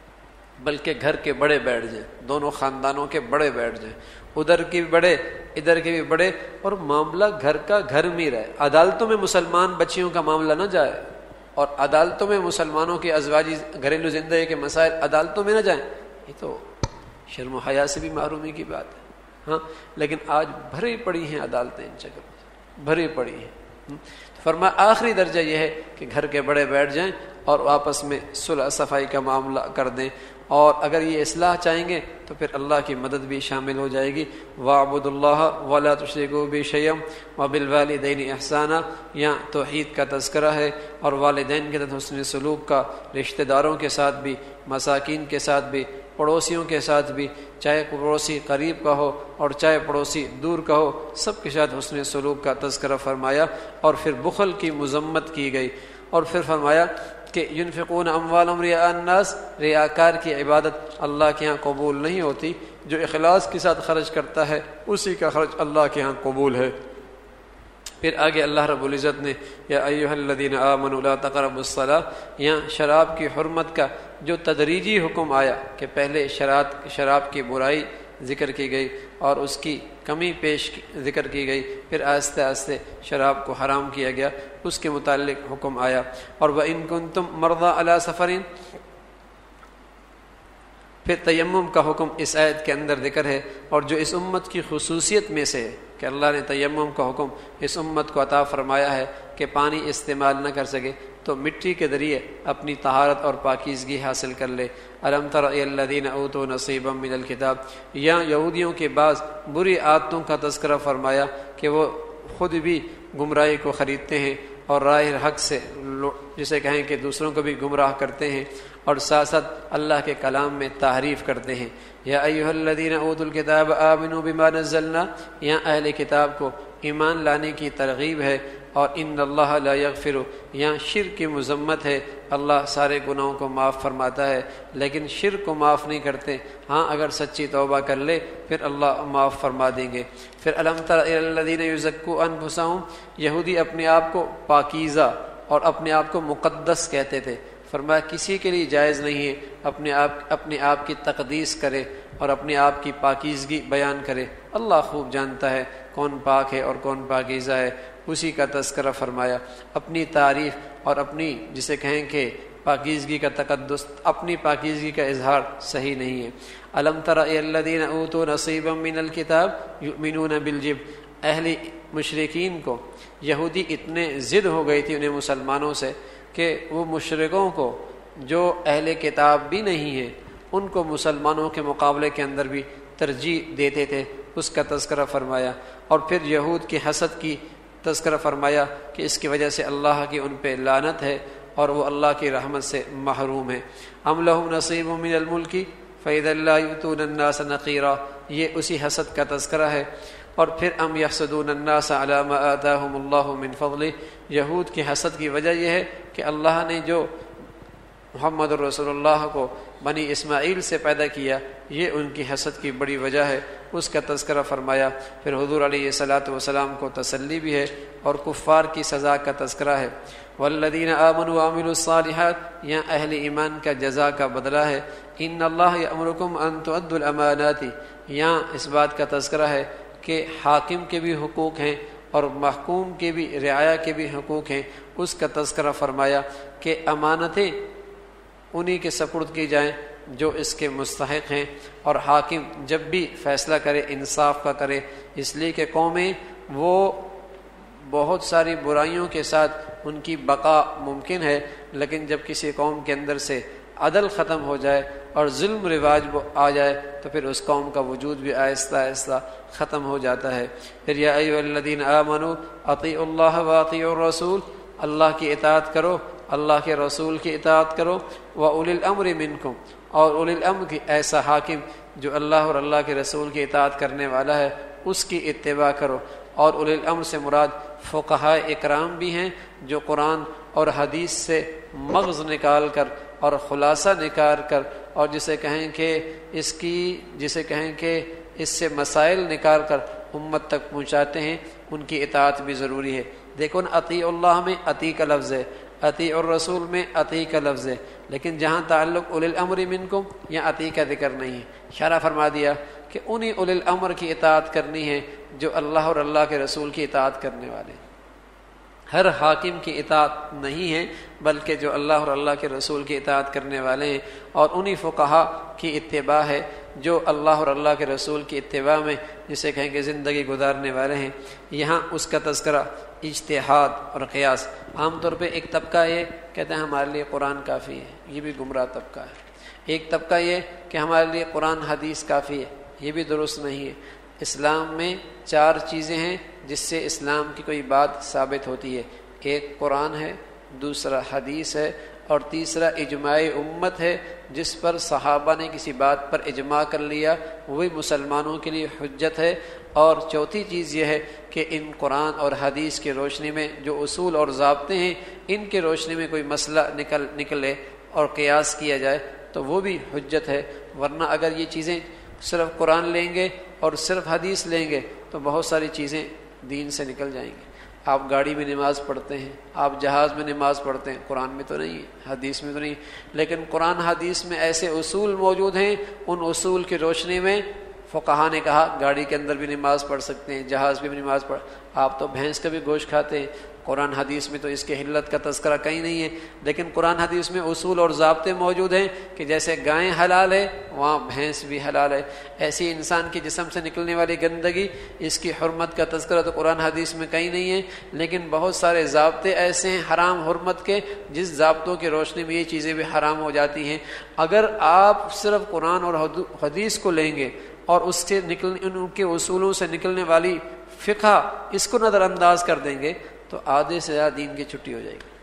بلکہ گھر کے بڑے بیٹھ جائیں، دونوں خاندانوں کے بڑے بیٹھ جائیں، ادھر کے بھی بڑے ادھر کے بھی بڑے، اور معاملہ گھر کا گھر میں رہے۔ عدالتوں میں مسلمان بچیوں کا معاملہ نہ جائے، اور عدالتوں میں مسلمانوں کے ازواجی گھریلو زندگی کے مسائل عدالتوں میں نہ جائیں، یہ تو شرم و حیا سے بھی محرومی کی بات ہے۔ ہاں، لیکن آج بھری پڑی ہیں عدالتیں ان جگہوں سے، بھری پڑی ہیں۔ فرمایا آخری درجہ یہ ہے کہ گھر کے بڑے بیٹھ جائیں اور آپس میں صلح صفائی کا معاملہ کر دیں، اور اگر یہ اصلاح چاہیں گے تو پھر اللہ کی مدد بھی شامل ہو جائے گی۔ وَاعْبُدُوا اللَّهَ وَلَا تُشْرِكُوا بِهِ شَيْئًا وَبِالْوَالِدَيْنِ إِحْسَانًا، یہاں توحید کا تذکرہ ہے، اور والدین کے ساتھ حسن سلوک کا، رشتہ داروں کے ساتھ بھی، مساکین کے ساتھ بھی، پڑوسیوں کے ساتھ بھی، چاہے پڑوسی قریب کا ہو اور چاہے پڑوسی دور کا ہو، سب کے ساتھ حسن سلوک کا تذکرہ فرمایا، اور پھر بخل کی مذمت کی گئی، اور پھر فرمایا کہ ينفقون اموالهم رئاء الناس، ریاکار کی عبادت اللہ کے ہاں قبول نہیں ہوتی، جو اخلاص کے ساتھ خرچ کرتا ہے اسی کا خرچ اللہ کے ہاں قبول ہے۔ پھر آگے اللہ رب العزت نے یا ایھا الذین آمنوا لا تقربوا الصلاۃ، یہاں شراب کی حرمت کا جو تدریجی حکم آیا کہ پہلے شراب کی برائی ذکر کی گئی اور اس کی کمی ذکر کی گئی، پھر آہستہ آہستہ شراب کو حرام کیا گیا، اس کے متعلق حکم آیا۔ اور وَإِن كُنتُم مَرْضَىٰ عَلَىٰ سَفَرٍ، پھر تیمم کا حکم اس آیت کے اندر ذکر ہے، اور جو اس امت کی خصوصیت میں سے ہے کہ اللہ نے تیمم کا حکم اس امت کو عطا فرمایا ہے کہ پانی استعمال نہ کر سکے تو مٹی کے ذریعے اپنی طہارت اور پاکیزگی حاصل کر لے۔ الم تر الی الذین اوتوا نصیبا من الکتاب، یہاں یہودیوں کے بعض بری عادتوں کا تذکرہ فرمایا کہ وہ خود بھی گمراہی کو خریدتے ہیں اور راہ حق سے جسے کہیں کہ دوسروں کو بھی گمراہ کرتے ہیں، اور ساتھ ساتھ اللہ کے کلام میں تحریف کرتے ہیں۔ یا ایھا الذین اوتوا الکتاب آمنوا بما نزلنا، یہاں اہل کتاب کو ایمان لانے کی ترغیب ہے، اور ان اللہ لا یغفر، یہاں شرک کی مذمت ہے، اللہ سارے گناہوں کو معاف فرماتا ہے لیکن شرک کو معاف نہیں کرتے، ہاں اگر سچی توبہ کر لے پھر اللہ معاف فرما دیں گے۔ پھر الم تر الی الذین یزکون انفسہم، یہودی اپنے آپ کو پاکیزہ اور اپنے آپ کو مقدس کہتے تھے، فرمایا کسی کے لیے جائز نہیں ہے اپنے آپ کی تقدیس کرے اور اپنے آپ کی پاکیزگی بیان کرے، اللہ خوب جانتا ہے کون پاک ہے اور کون پاکیزہ ہے، اسی کا تذکرہ فرمایا۔ اپنی تعریف اور اپنی جسے کہیں کہ پاکیزگی کا تقدس، اپنی پاکیزگی کا اظہار صحیح نہیں ہے۔ الم تر الی الذین اوتوا نصیبا من الکتاب یؤمنون بالجبت، اہل مشرکین کو یہودی اتنے ضد ہو گئی تھی انہیں مسلمانوں سے کہ وہ مشرکوں کو جو اہل کتاب بھی نہیں ہیں ان کو مسلمانوں کے مقابلے کے اندر بھی ترجیح دیتے تھے، اس کا تذکرہ فرمایا۔ اور پھر یہود کی حسد کی تذکرہ فرمایا کہ اس کی وجہ سے اللہ کی ان پہ لعنت ہے اور وہ اللہ کی رحمت سے محروم ہے۔ ام لہم نصیب من الملک فاذا لا یؤتون الناس نقیرا، یہ اسی حسد کا تذکرہ ہے۔ اور پھر ام یحسدون الناس علی ما آتاہم اللہ من فضلہ، یہود کی حسد کی وجہ یہ ہے کہ اللہ نے جو محمد رسول اللہ کو بنی اسماعیل سے پیدا کیا، یہ ان کی حسد کی بڑی وجہ ہے، اس کا تذکرہ فرمایا۔ پھر حضور علیہ الصلاۃ والسلام کو تسلی بھی ہے اور کفار کی سزا کا تذکرہ ہے۔ والذین آمنوا وعملوا الصالحات، یہاں اہل ایمان کا جزا کا بدلہ ہے۔ ان اللہ یأمرکم ان تؤدوا الامانات، یہاں اس بات کا تذکرہ ہے کہ حاکم کے بھی حقوق ہیں اور محکوم کے بھی، رعایا کے بھی حقوق ہیں، اس کا تذکرہ فرمایا کہ امانتیں انہی کے سپرد کی جائیں جو اس کے مستحق ہیں، اور حاکم جب بھی فیصلہ کرے انصاف کا کرے، اس لیے کہ قومیں وہ بہت ساری برائیوں کے ساتھ ان کی بقا ممکن ہے، لیکن جب کسی قوم کے اندر سے عدل ختم ہو جائے اور ظلم رواج آ جائے تو پھر اس قوم کا وجود بھی آہستہ آہستہ ختم ہو جاتا ہے۔ پھر یا ایھا الذین آمنوا اطیعوا اللہ واطیعوا الرسول، اللہ کی اطاعت کرو، اللہ کے رسول کی اطاعت کرو، وَأُولِي الْأَمْرِ مِنْكُمْ، اور اولی الامر کی ایسا حاکم جو اللہ اور اللہ کے رسول کی اطاعت کرنے والا ہے اس کی اتباع کرو۔ اور اولی الامر سے مراد فقہاء اکرام بھی ہیں جو قرآن اور حدیث سے مغز نکال کر اور خلاصہ نکال کر اور جسے کہیں کہ اس سے مسائل نکال کر امت تک پہنچاتے ہیں، ان کی اطاعت بھی ضروری ہے۔ دیکھو نا، اطیع اللہ میں اطیع کا لفظ ہے، اطیع الرسول میں اطیع کا لفظ ہے، لیکن جہاں تعلق اولی الامر منکم یہاں اطیع کا ذکر نہیں ہے۔ اشارہ فرما دیا کہ انہی اولی الامر کی اطاعت کرنی ہے جو اللہ اور اللہ کے رسول کی اطاعت کرنے والے ہیں۔ ہر حاکم کی اطاعت نہیں ہے بلکہ جو اللہ اور اللہ کے رسول کی اطاعت کرنے والے ہیں، اور انہی فقہا کی اتباع ہے جو اللہ اور اللہ کے رسول کی اتباع میں جسے کہیں کہ زندگی گزارنے والے ہیں۔ یہاں اس کا تذکرہ اجتہاد اور قیاس۔ عام طور پہ ایک طبقہ یہ کہتے ہیں ہمارے لیے قرآن کافی ہے، یہ بھی گمراہ طبقہ ہے۔ ایک طبقہ یہ کہ ہمارے لیے قرآن حدیث کافی ہے، یہ بھی درست نہیں ہے۔ اسلام میں 4 چیزیں ہیں جس سے اسلام کی کوئی بات ثابت ہوتی ہے، ایک قرآن ہے، دوسرا حدیث ہے، اور تیسرا اجماع امت ہے جس پر صحابہ نے کسی بات پر اجماع کر لیا، وہی مسلمانوں کے لیے حجت ہے۔ اور چوتھی چیز یہ ہے کہ ان قرآن اور حدیث کی روشنی میں جو اصول اور ضابطے ہیں ان کے روشنی میں کوئی مسئلہ نکلے اور قیاس کیا جائے تو وہ بھی حجت ہے۔ ورنہ اگر یہ چیزیں صرف قرآن لیں گے اور صرف حدیث لیں گے تو بہت ساری چیزیں دین سے نکل جائیں گی۔ آپ گاڑی میں نماز پڑھتے ہیں، آپ جہاز میں نماز پڑھتے ہیں، قرآن میں تو نہیں ہے، حدیث میں تو نہیں، لیکن قرآن حدیث میں ایسے اصول موجود ہیں، ان اصول کی روشنی میں فقہا نے کہا گاڑی کے اندر بھی نماز پڑھ سکتے ہیں، جہاز میں بھی نماز پڑھ۔ آپ تو بھینس کا بھی گوشت کھاتے ہیں، قرآن حدیث میں تو اس کے حلت کا تذکرہ کہیں نہیں ہے، لیکن قرآن حدیث میں اصول اور ضابطے موجود ہیں کہ جیسے گائیں حلال ہے وہاں بھینس بھی حلال ہے، ایسی انسان کے جسم سے نکلنے والی گندگی اس کی حرمت کا تذکرہ تو قرآن حدیث میں کہیں نہیں ہے، لیکن بہت سارے ضابطے ایسے ہیں حرام حرمت کے جس ضابطوں کی روشنی میں یہ چیزیں بھی حرام ہو جاتی ہیں۔ اگر آپ صرف قرآن اور حدیث کو لیں گے اور اس سے ان کے اصولوں سے نکلنے والی فقہ اس کو نظر انداز کر دیں گے تو آدھے سے زیادہ دین کی چھٹی ہو جائے گی،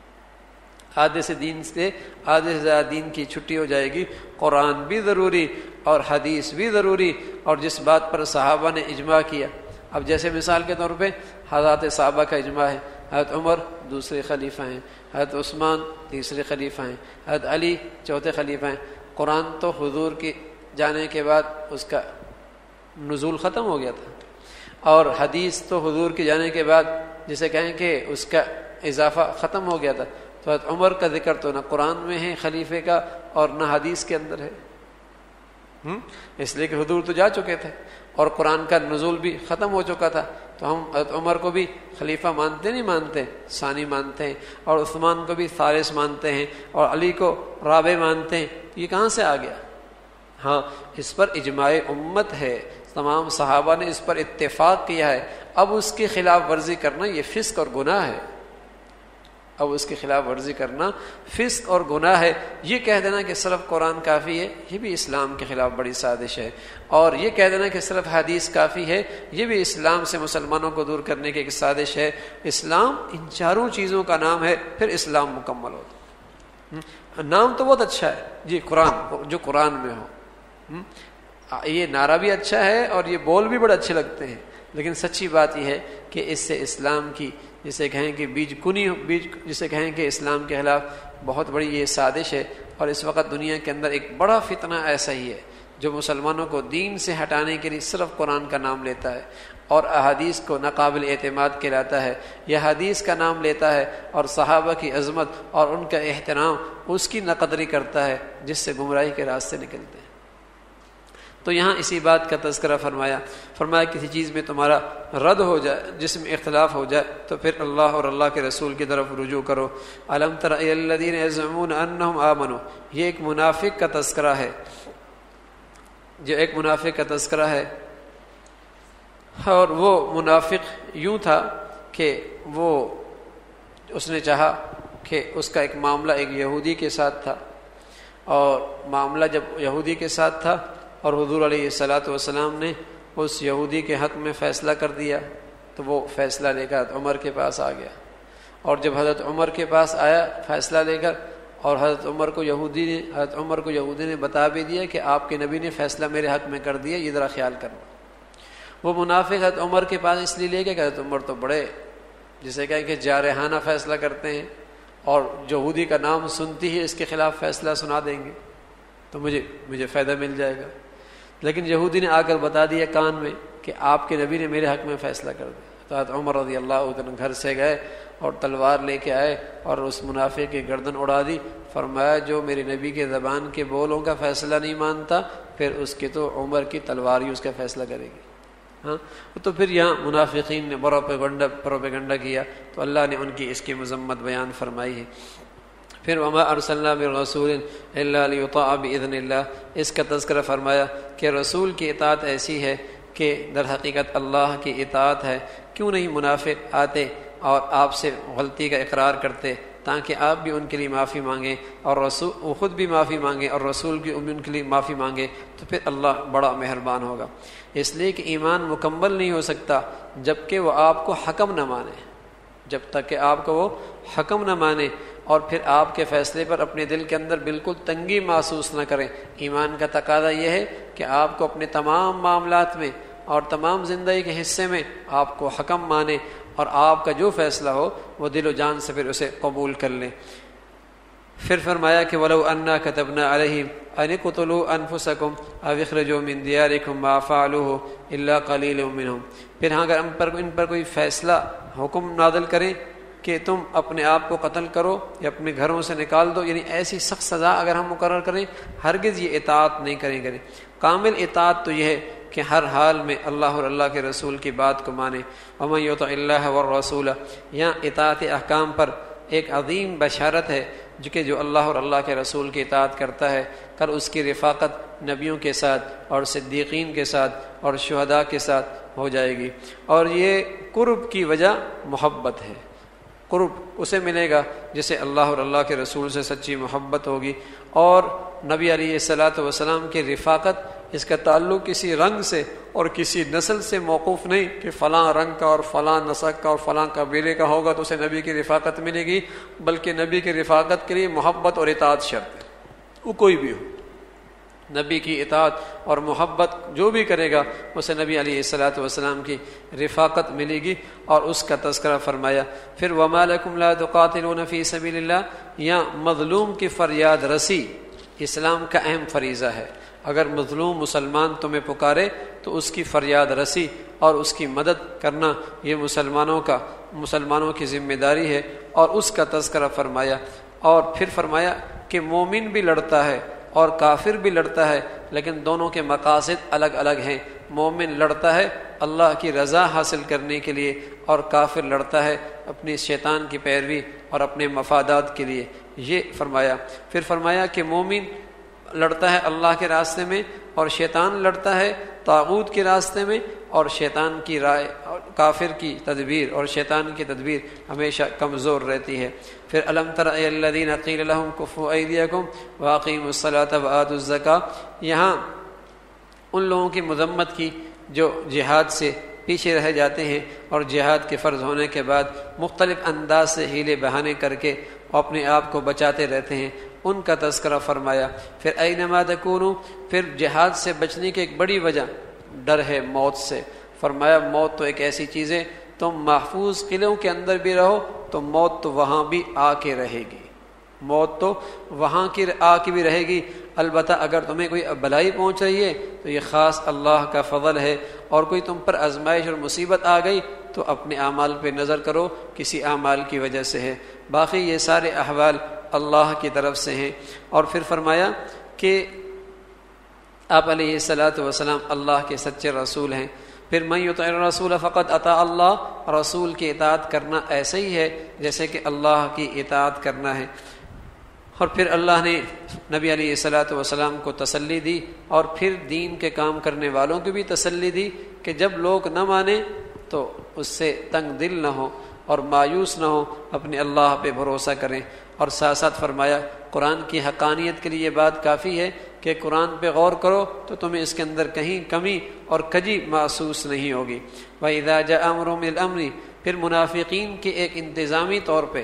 آدھے سے زیادہ دین کی چھٹی ہو جائے گی۔ قرآن بھی ضروری اور حدیث بھی ضروری، اور جس بات پر صحابہ نے اجماع کیا، اب جیسے مثال کے طور پہ حضرات صحابہ کا اجماع ہے، حضرت عمر دوسرے خلیفہ ہیں، حضرت عثمان تیسرے خلیفہ ہیں، حضرت علی چوتھے خلیفہ ہیں۔ قرآن تو حضور کے جانے کے بعد اس کا نزول ختم ہو گیا تھا، اور حدیث تو حضور کے جانے کے بعد جسے کہیں کہ اس کا اضافہ ختم ہو گیا تھا، تو حضرت عمر کا ذکر تو نہ قرآن میں ہے خلیفے کا اور نہ حدیث کے اندر ہے، اس لیے کہ حضور تو جا چکے تھے اور قرآن کا نزول بھی ختم ہو چکا تھا، تو ہم حضرت عمر کو بھی خلیفہ مانتے نہیں مانتے، ثانی مانتے ہیں، اور عثمان کو بھی ثالث مانتے ہیں، اور علی کو رابع مانتے ہیں۔ یہ کہاں سے آ گیا؟ ہاں، اس پر اجماع امت ہے، تمام صحابہ نے اس پر اتفاق کیا ہے۔ اب اس کی خلاف ورزی کرنا یہ فسق اور گناہ ہے، اب اس کی خلاف ورزی کرنا فسق اور گناہ ہے۔ یہ کہہ دینا کہ صرف قرآن کافی ہے یہ بھی اسلام کے خلاف بڑی سازش ہے، اور یہ کہہ دینا کہ صرف حدیث کافی ہے یہ بھی اسلام سے مسلمانوں کو دور کرنے کی ایک سازش ہے۔ اسلام ان چاروں چیزوں کا نام ہے، پھر اسلام مکمل ہوتا۔ نام تو بہت اچھا ہے جی، قرآن، جو قرآن میں ہو، یہ نعرہ بھی اچھا ہے اور یہ بول بھی بڑے اچھے لگتے ہیں، لیکن سچی بات یہ ہے کہ اس سے اسلام کی جسے کہیں کہ جسے کہیں کہ اسلام کے خلاف بہت بڑی یہ سازش ہے۔ اور اس وقت دنیا کے اندر ایک بڑا فتنہ ایسا ہی ہے جو مسلمانوں کو دین سے ہٹانے کے لیے صرف قرآن کا نام لیتا ہے اور احادیث کو ناقابل اعتماد کہلاتا ہے، یا حدیث کا نام لیتا ہے اور صحابہ کی عظمت اور ان کا احترام اس کی ناقدری کرتا ہے، جس سے گمراہی کے راستے نکلتے ہیں۔ تو یہاں اسی بات کا تذکرہ فرمایا کسی چیز میں تمہارا رد ہو جائے، جس میں اختلاف ہو جائے، تو پھر اللہ اور اللہ کے رسول کی طرف رجوع کرو۔ الم تر الی الذین یزعمون انہم آمنوا، یہ ایک منافق کا تذکرہ ہے، اور وہ منافق یوں تھا کہ اس نے چاہا کہ اس کا ایک معاملہ ایک یہودی کے ساتھ تھا، اور معاملہ جب یہودی کے ساتھ تھا اور حضور علیہ الصلاۃ والسلام نے اس یہودی کے حق میں فیصلہ کر دیا، تو وہ فیصلہ لے کر حضرت عمر کے پاس آ گیا، اور جب حضرت عمر کے پاس آیا فیصلہ لے کر، اور حضرت عمر کو یہودی نے بتا بھی دیا کہ آپ کے نبی نے فیصلہ میرے حق میں کر دیا، یہ ذرا خیال کرنا۔ وہ منافق حضرت عمر کے پاس اس لیے لے گئے کہ حضرت عمر تو بڑے جسے کہیں کہ جارحانہ فیصلہ کرتے ہیں، اور یہودی کا نام سنتی ہی اس کے خلاف فیصلہ سنا دیں گے تو مجھے فائدہ مل جائے گا۔ لیکن یہودی نے آ کر بتا دیا کان میں کہ آپ کے نبی نے میرے حق میں فیصلہ کر دیا، تو حضرت عمر رضی اللہ عنہ گھر سے گئے اور تلوار لے کے آئے اور اس منافق کی گردن اڑا دی۔ فرمایا جو میرے نبی کے زبان کے بولوں کا فیصلہ نہیں مانتا، پھر اس کی تو عمر کی تلوار ہی اس کا فیصلہ کرے گی۔ ہاں، تو پھر یہاں منافقین نے پروپیگنڈا کیا، تو اللہ نے ان کی اس کی مذمت بیان فرمائی ہے۔ پھر وما ارسلنا من رسول الا لیطاع باذن اللہ، اس کا تذکرہ فرمایا کہ رسول کی اطاعت ایسی ہے کہ در حقیقت اللہ کی اطاعت ہے۔ کیوں نہیں منافق آتے اور آپ سے غلطی کا اقرار کرتے تاکہ آپ بھی ان کے لیے معافی مانگیں، اور رسول خود بھی معافی مانگیں اور رسول بھی ان کے لیے معافی مانگے، تو پھر اللہ بڑا مہربان ہوگا۔ اس لیے کہ ایمان مکمل نہیں ہو سکتا جب کہ وہ آپ کو حکم نہ مانے، جب تک کہ آپ کو وہ حکم نہ مانے اور پھر آپ کے فیصلے پر اپنے دل کے اندر بالکل تنگی محسوس نہ کریں۔ ایمان کا تقاضا یہ ہے کہ آپ کو اپنے تمام معاملات میں اور تمام زندگی کے حصے میں آپ کو حکم مانے، اور آپ کا جو فیصلہ ہو وہ دل و جان سے پھر اسے قبول کر لیں۔ پھر فرمایا کہ وَلَوْ أَنَّا كَتَبْنَا عَلَيْهِمْ أَنِ اقْتُلُوا أَنفُسَكُمْ أَوِ اخْرُجُوا مِنْ دِيَارِكُمْ مَا فَعَلُوهُ إِلَّا قَلِيلٌ مِّنْهُمْ، پھر اگر ان پر کوئی فیصلہ حکم نازل کریں کہ تم اپنے آپ کو قتل کرو یا اپنے گھروں سے نکال دو، یعنی ایسی سخت سزا اگر ہم مقرر کریں، ہرگز یہ اطاعت نہیں کریں گے۔ کامل اطاعت تو یہ ہے کہ ہر حال میں اللہ اور اللہ کے رسول کی بات کو مانے۔ ومن یطع اللہ والرسول، یہاں اطاعت احکام پر ایک عظیم بشارت ہے جو اللہ اور اللہ کے رسول کی اطاعت کرتا ہے، کل اس کی رفاقت نبیوں کے ساتھ اور صدیقین کے ساتھ اور شہداء کے ساتھ ہو جائے گی۔ اور یہ قرب کی وجہ محبت ہے۔ قرب اسے ملے گا جسے اللہ اور اللہ کے رسول سے سچی محبت ہوگی، اور نبی علیہ الصلاۃ والسلام کی رفاقت، اس کا تعلق کسی رنگ سے اور کسی نسل سے موقوف نہیں کہ فلاں رنگ کا اور فلاں نسل کا اور فلاں قبیلے کا ہوگا تو اسے نبی کی رفاقت ملے گی، بلکہ نبی کی رفاقت کے لیے محبت اور اطاعت شرط ہے، وہ کوئی بھی ہو۔ نبی کی اطاعت اور محبت جو بھی کرے گا اسے نبی علیہ الصلاۃ والسلام کی رفاقت ملے گی، اور اس کا تذکرہ فرمایا۔ پھر وما لکم لا تقاتلون فی سبیل اللہ، یا مظلوم کی فریاد رسی اسلام کا اہم فریضہ ہے۔ اگر مظلوم مسلمان تمہیں پکارے تو اس کی فریاد رسی اور اس کی مدد کرنا یہ مسلمانوں کی ذمہ داری ہے، اور اس کا تذکرہ فرمایا۔ اور پھر فرمایا کہ مومن بھی لڑتا ہے اور کافر بھی لڑتا ہے، لیکن دونوں کے مقاصد الگ الگ ہیں۔ مومن لڑتا ہے اللہ کی رضا حاصل کرنے کے لیے، اور کافر لڑتا ہے اپنی شیطان کی پیروی اور اپنے مفادات کے لیے، یہ فرمایا۔ پھر فرمایا کہ مومن لڑتا ہے اللہ کے راستے میں، اور شیطان لڑتا ہے طاغوت کے راستے میں، اور شیطان کی رائے اور کافر کی تدبیر اور شیطان کی تدبیر ہمیشہ کمزور رہتی ہے۔ پھر الم تر ای الذین قیل لهم کفوا ایدیکم واقیموا الصلاۃ وآتوا الزکاۃ، یہاں ان لوگوں کی مذمت کی جو جہاد سے پیچھے رہ جاتے ہیں اور جہاد کے فرض ہونے کے بعد مختلف انداز سے ہیلے بہانے کر کے اپنے آپ کو بچاتے رہتے ہیں، ان کا تذکرہ فرمایا۔ پھر اینما تکونوا، پھر جہاد سے بچنے کی ایک بڑی وجہ ڈر ہے موت سے۔ فرمایا موت تو ایک ایسی چیز ہے، تم محفوظ قلعوں کے اندر بھی رہو تو موت تو وہاں بھی آ کے رہے گی، موت تو وہاں کی آ کے بھی رہے گی۔ البتہ اگر تمہیں کوئی بلائی پہنچ رہی ہے تو یہ خاص اللہ کا فضل ہے، اور کوئی تم پر آزمائش اور مصیبت آ گئی تو اپنے اعمال پہ نظر کرو، کسی اعمال کی وجہ سے ہے، باقی یہ سارے احوال اللہ کی طرف سے ہیں۔ اور پھر فرمایا کہ آپ علیہ الصلاۃ والسلام اللہ کے سچے رسول ہیں۔ پھر من یطع الرسول فقد اطاع اللہ، رسول کی اطاعت کرنا ایسے ہی ہے جیسے کہ اللہ کی اطاعت کرنا ہے۔ اور پھر اللہ نے نبی علیہ الصلاۃ والسلام کو تسلی دی، اور پھر دین کے کام کرنے والوں کو بھی تسلی دی کہ جب لوگ نہ مانیں تو اس سے تنگ دل نہ ہو اور مایوس نہ ہو، اپنے اللہ پہ بھروسہ کریں۔ اور ساتھ ساتھ فرمایا قرآن کی حقانیت کے لیے یہ بات کافی ہے کہ قرآن پہ غور کرو تو تمہیں اس کے اندر کہیں کمی اور کجی محسوس نہیں ہوگی۔ وَإِذَا جَاءَ أَمْرٌ مِّنَ الْأَمْرِ، پھر منافقین کے ایک انتظامی طور پہ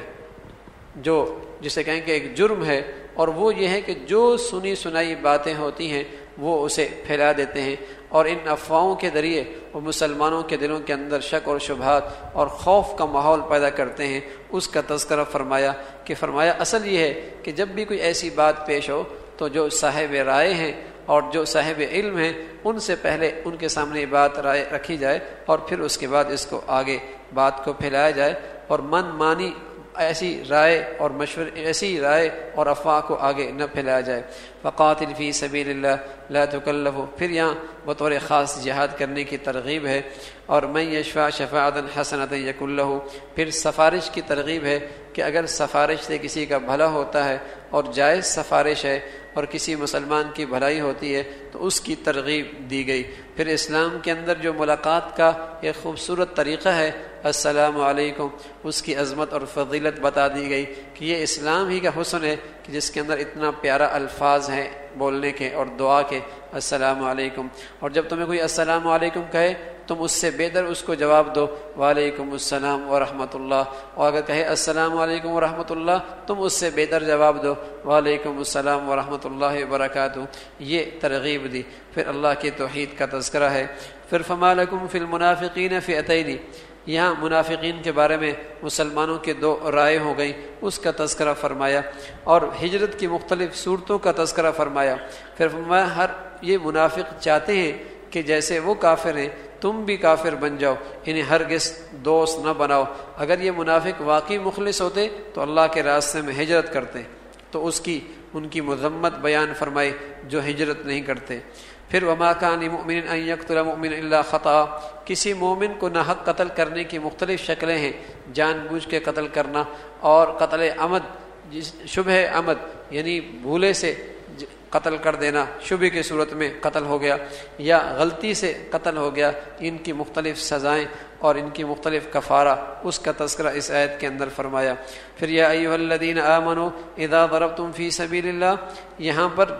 جسے کہیں کہ ایک جرم ہے، اور وہ یہ ہے کہ جو سنی سنائی باتیں ہوتی ہیں وہ اسے پھیلا دیتے ہیں، اور ان افواہوں کے ذریعے وہ مسلمانوں کے دلوں کے اندر شک اور شبہات اور خوف کا ماحول پیدا کرتے ہیں۔ اس کا تذکرہ فرمایا کہ اصل یہ ہے کہ جب بھی کوئی ایسی بات پیش ہو تو جو صاحب رائے ہیں اور جو صاحب علم ہیں ان سے پہلے ان کے سامنے بات رائے رکھی جائے، اور پھر اس کے بعد اس کو آگے بات کو پھیلایا جائے، اور من مانی ایسی رائے اور ایسی رائے اور افواہ کو آگے نہ پھیلایا جائے۔ فقاتل فی سبیل اللہ لا تکلف، پھر یہاں بطور خاص جہاد کرنے کی ترغیب ہے۔ اور من یشفع شفاعۃ حسنۃ یکن لہ، پھر سفارش کی ترغیب ہے کہ اگر سفارش سے کسی کا بھلا ہوتا ہے اور جائز سفارش ہے اور کسی مسلمان کی بھلائی ہوتی ہے تو اس کی ترغیب دی گئی۔ پھر اسلام کے اندر جو ملاقات کا ایک خوبصورت طریقہ ہے السلام علیکم، اس کی عظمت اور فضیلت بتا دی گئی کہ یہ اسلام ہی کا حسن ہے کہ جس کے اندر اتنا پیارا الفاظ ہیں بولنے کے اور دعا کے، السلام علیکم۔ اور جب تمہیں کوئی السلام علیکم کہے تم اس سے بہتر اس کو جواب دو وعلیکم السلام ورحمۃ اللہ، اور اگر کہے السلام علیکم ورحمۃ اللہ تم اس سے بہتر جواب دو وعلیکم السلام ورحمۃ اللہ وبرکاتہ، یہ ترغیب دی۔ پھر اللہ کی توحید کا تذکرہ ہے۔ پھر فما لکم فی المنافقین فئتین، یہاں منافقین کے بارے میں مسلمانوں کے دو رائے ہو گئیں، اس کا تذکرہ فرمایا، اور ہجرت کی مختلف صورتوں کا تذکرہ فرمایا۔ پھر فرمایا یہ منافق چاہتے ہیں کہ جیسے وہ کافر ہیں تم بھی کافر بن جاؤ، انہیں ہرگز دوست نہ بناؤ۔ اگر یہ منافق واقعی مخلص ہوتے تو اللہ کے راستے میں ہجرت کرتے، تو ان کی مذمت بیان فرمائی جو ہجرت نہیں کرتے۔ پھر وما کان لمؤمن ان یقتل مؤمنا الا خطأ، کسی مومن کو ناحق قتل کرنے کی مختلف شکلیں ہیں، جان بوجھ کے قتل کرنا، اور قتل عمد شبہ عمد یعنی بھولے سے قتل کر دینا، شبہ کی صورت میں قتل ہو گیا، یا غلطی سے قتل ہو گیا، ان کی مختلف سزائیں اور ان کی مختلف کفارہ اس کا تذکرہ اس آیت کے اندر فرمایا۔ پھر یا ایھا الذین آمنوا اذا ضربتم فی سبیل اللہ، یہاں پر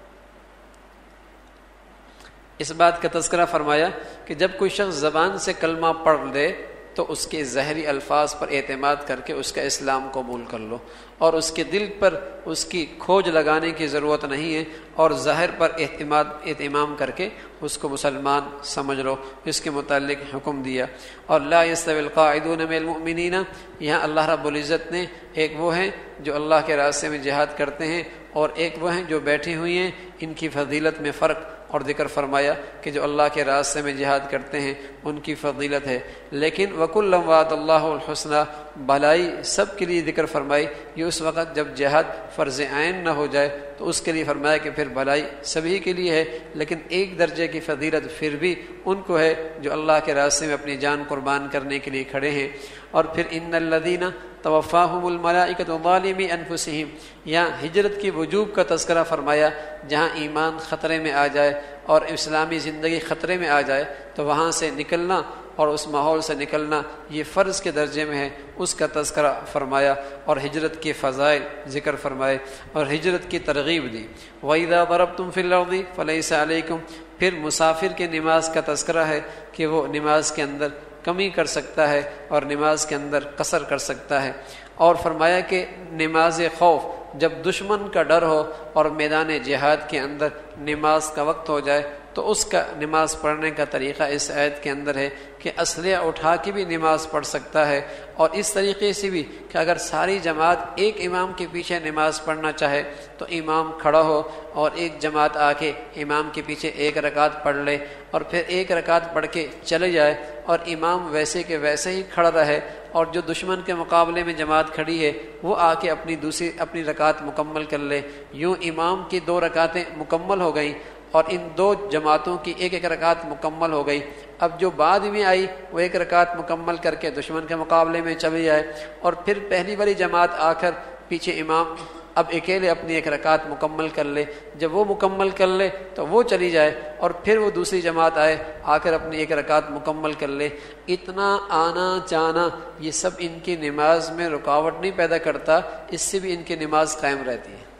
اس بات کا تذکرہ فرمایا کہ جب کوئی شخص زبان سے کلمہ پڑھ لے تو اس کے ظاہری الفاظ پر اعتماد کر کے اس کا اسلام قبول کر لو، اور اس کے دل پر اس کی کھوج لگانے کی ضرورت نہیں ہے، اور ظاہر پر اہتمام کر کے اس کو مسلمان سمجھ لو، اس کے متعلق حکم دیا۔ اور لا یستوی القاعدون من المؤمنین، یہاں اللہ رب العزت نے ایک وہ ہیں جو اللہ کے راستے میں جہاد کرتے ہیں، اور ایک وہ ہیں جو بیٹھی ہوئی ہیں، ان کی فضیلت میں فرق اور ذکر فرمایا کہ جو اللہ کے راستے میں جہاد کرتے ہیں ان کی فضیلت ہے۔ لیکن وَكُلًّا وَعَدَ اللَّهُ الْحُسْنَى، بھلائی سب کے لیے ذکر فرمائی، یہ اس وقت جب جہاد فرض عین نہ ہو جائے تو اس کے لیے فرمایا کہ پھر بھلائی سبھی کے لیے ہے، لیکن ایک درجے کی فضیلت پھر بھی ان کو ہے جو اللہ کے راستے میں اپنی جان قربان کرنے کے لیے کھڑے ہیں۔ اور پھر ان الذین توفاہم الملائکۃ ظالمی انفسہم، یہاں ہجرت کی وجوب کا تذکرہ فرمایا، جہاں ایمان خطرے میں آ جائے اور اسلامی زندگی خطرے میں آ جائے تو وہاں سے نکلنا اور اس ماحول سے نکلنا یہ فرض کے درجے میں ہے، اس کا تذکرہ فرمایا، اور ہجرت کے فضائل ذکر فرمائے اور ہجرت کی ترغیب دی۔ وَإِذَا ضَرَبْتُمْ فِي الْأَرْضِ فَلَيْسَ عَلَيْكُمْ، پھر مسافر کے نماز کا تذکرہ ہے کہ وہ نماز کے اندر کمی کر سکتا ہے اور نماز کے اندر قصر کر سکتا ہے، اور فرمایا کہ نماز خوف جب دشمن کا ڈر ہو اور میدان جہاد کے اندر نماز کا وقت ہو جائے تو اس کا نماز پڑھنے کا طریقہ اس آیت کے اندر ہے کہ اسلحہ اٹھا کے بھی نماز پڑھ سکتا ہے، اور اس طریقے سے بھی کہ اگر ساری جماعت ایک امام کے پیچھے نماز پڑھنا چاہے تو امام کھڑا ہو اور ایک جماعت آ کے امام کے پیچھے ایک رکعت پڑھ لے اور پھر ایک رکعت پڑھ کے چلے جائے، اور امام ویسے کہ ویسے ہی کھڑا رہے، اور جو دشمن کے مقابلے میں جماعت کھڑی ہے وہ آ کے اپنی رکعت مکمل کر لے۔ یوں امام کی 2 رکعتیں مکمل ہو گئیں اور ان 2 جماعتوں کی ایک ایک رکعت مکمل ہو گئی۔ اب جو بعد میں آئی وہ ایک رکعت مکمل کر کے دشمن کے مقابلے میں چلی جائے، اور پھر پہلی والی جماعت آ کر پیچھے امام اب اکیلے اپنی ایک رکعت مکمل کر لے، جب وہ مکمل کر لے تو وہ چلی جائے، اور پھر وہ دوسری جماعت آئے آ کر اپنی ایک رکعت مکمل کر لے۔ اتنا آنا جانا یہ سب ان کی نماز میں رکاوٹ نہیں پیدا کرتا، اس سے بھی ان کی نماز قائم رہتی ہے۔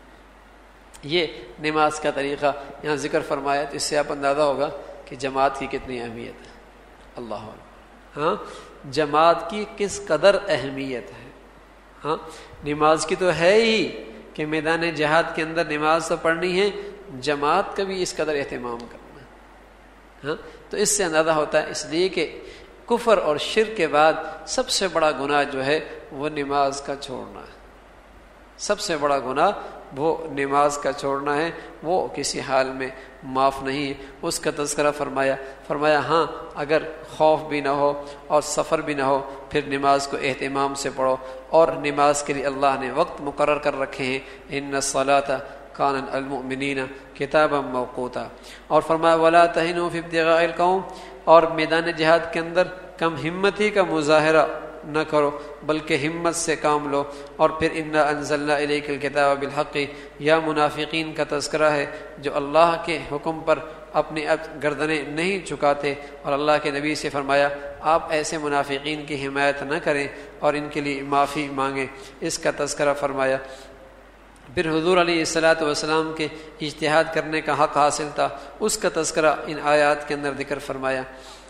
یہ نماز کا طریقہ یہاں ذکر فرمایا، تو اس سے آپ اندازہ ہوگا کہ جماعت کی کتنی اہمیت ہے۔ اللہ ہاں، جماعت کی کس قدر اہمیت ہے۔ ہاں، نماز کی تو ہے ہی کہ میدان جہاد کے اندر نماز تو پڑھنی ہے، جماعت کا بھی اس قدر اہتمام کرنا ہے۔ ہاں، تو اس سے اندازہ ہوتا ہے، اس لیے کہ کفر اور شرک کے بعد سب سے بڑا گناہ جو ہے وہ نماز کا چھوڑنا ہے۔ سب سے بڑا گناہ وہ نماز کا چھوڑنا ہے، وہ کسی حال میں معاف نہیں ہے۔ اس کا تذکرہ فرمایا ہاں اگر خوف بھی نہ ہو اور سفر بھی نہ ہو پھر نماز کو اہتمام سے پڑھو، اور نماز کے لیے اللہ نے وقت مقرر کر رکھے ہیں، ان الصلاۃ کانت علی المؤمنین کتابا موقوتا۔ اور فرمایا ولا تہنوا فی ابتغاء القوم، اور میدان جہاد کے اندر کم ہمتی کا مظاہرہ نہ کرو بلکہ ہمت سے کام لو۔ اور پھر انا انزلنا الیک الکتاب بالحق، یا منافقین کا تذکرہ ہے جو اللہ کے حکم پر اپنی گردنیں نہیں جھکاتے، اور اللہ کے نبی سے فرمایا آپ ایسے منافقین کی حمایت نہ کریں اور ان کے لیے معافی مانگیں، اس کا تذکرہ فرمایا۔ پھر حضور علیہ الصلاۃ والسلام کے اجتہاد کرنے کا حق حاصل تھا، اس کا تذکرہ ان آیات کے اندر ذکر فرمایا۔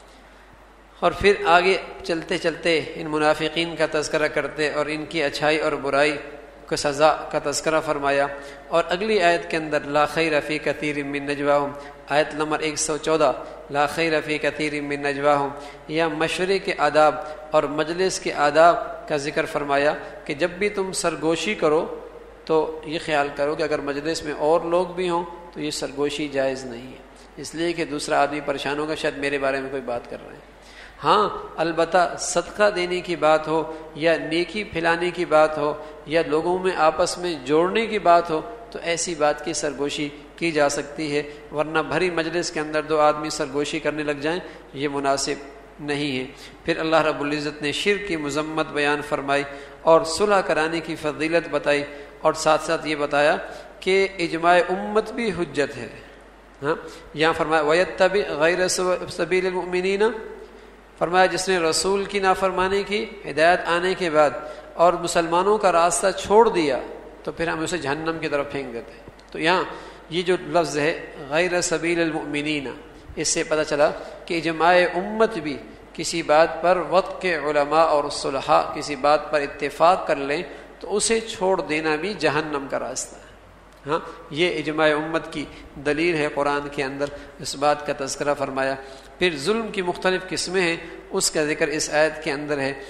اور پھر آگے چلتے چلتے ان منافقین کا تذکرہ کرتے اور ان کی اچھائی اور برائی کو سزا کا تذکرہ فرمایا، اور اگلی آیت کے اندر لا خیر فی کثیر من نجواہم، آیت نمبر 114، لا خیر فی کثیر من نجواہم، یا مشورے کے آداب اور مجلس کے آداب کا ذکر فرمایا کہ جب بھی تم سرگوشی کرو تو یہ خیال کرو کہ اگر مجلس میں اور لوگ بھی ہوں تو یہ سرگوشی جائز نہیں ہے، اس لیے کہ دوسرا آدمی پریشان ہوگا شاید میرے بارے میں کوئی بات کر رہے ہیں۔ ہاں البتہ صدقہ دینے کی بات ہو یا نیکی پھیلانے کی بات ہو یا لوگوں میں آپس میں جوڑنے کی بات ہو تو ایسی بات کی سرگوشی کی جا سکتی ہے، ورنہ بھری مجلس کے اندر 2 آدمی سرگوشی کرنے لگ جائیں یہ مناسب نہیں ہے۔ پھر اللہ رب العزت نے شرک کی مذمت بیان فرمائی اور صلح کرانے کی فضیلت بتائی، اور ساتھ ساتھ یہ بتایا کہ اجماع امت بھی حجت ہے۔ یہاں فرمایا وَيَتَّبِعْ غَيْرَ سَبِيلِ الْمُؤْمِنِينَ، فرمایا جس نے رسول کی نافرمانی کی ہدایت آنے کے بعد اور مسلمانوں کا راستہ چھوڑ دیا تو پھر ہم اسے جہنم کی طرف پھینک دیتے ہیں۔ تو یہاں یہ جو لفظ ہے غیر سبیل المؤمنین، اس سے پتہ چلا کہ اجماع امت بھی کسی بات پر وقت کے علماء اور صلحاء کسی بات پر اتفاق کر لیں تو اسے چھوڑ دینا بھی جہنم کا راستہ ہے۔ یہ اجماع امت کی دلیل ہے، قرآن کے اندر اس بات کا تذکرہ فرمایا۔ پھر ظلم کی مختلف قسمیں ہیں، اس کا ذکر اس آیت کے اندر ہے،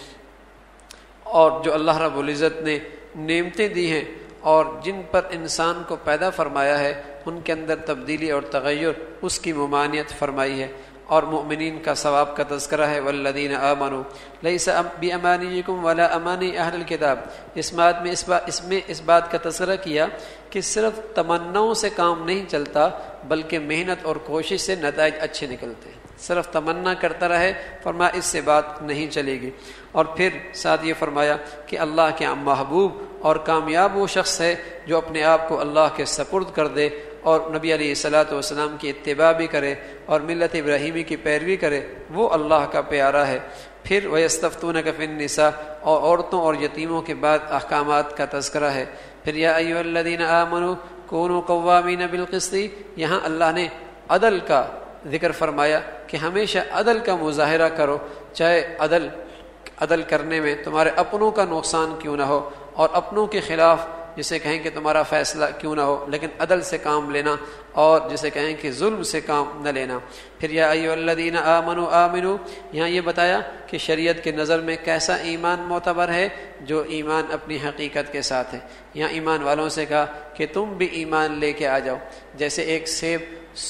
اور جو اللہ رب العزت نے نعمتیں دی ہیں اور جن پر انسان کو پیدا فرمایا ہے ان کے اندر تبدیلی اور تغیر، اس کی ممانعت فرمائی ہے، اور مؤمنین کا ثواب کا تذکرہ ہے والذین آمنوا لیس بامانیکم ولا امانی اہل الکتاب۔ اس بات کا تذکرہ کیا کہ صرف تمناؤں سے کام نہیں چلتا بلکہ محنت اور کوشش سے نتائج اچھے نکلتے ہیں۔ صرف تمنا کرتا رہے، فرمایا اس سے بات نہیں چلے گی۔ اور پھر ساتھ یہ فرمایا کہ اللہ کے محبوب اور کامیاب وہ شخص ہے جو اپنے آپ کو اللہ کے سپرد کر دے اور نبی علیہ الصلاۃ والسلام کی اتباع بھی کرے اور ملت ابراہیمی کی پیروی کرے، وہ اللہ کا پیارا ہے۔ پھر وَيَسْتَفْتُونَكَ فِي النِّسَاءِ، اور عورتوں اور یتیموں کے بعد احکامات کا تذکرہ ہے۔ پھر یا ایھا الذین آمنوا کونوا قوامین بالقسط، یہاں اللہ نے عدل کا ذکر فرمایا کہ ہمیشہ عدل کا مظاہرہ کرو، چاہے عدل کرنے میں تمہارے اپنوں کا نقصان کیوں نہ ہو اور اپنوں کے خلاف جسے کہیں کہ تمہارا فیصلہ کیوں نہ ہو، لیکن عدل سے کام لینا، اور جسے کہیں کہ ظلم سے کام نہ لینا۔ پھر یا ایھا الذین آمنوا آمنوا، یہاں یہ بتایا کہ شریعت کے نظر میں کیسا ایمان معتبر ہے، جو ایمان اپنی حقیقت کے ساتھ ہے۔ یہاں ایمان والوں سے کہا کہ تم بھی ایمان لے کے آ جاؤ۔ جیسے ایک سیب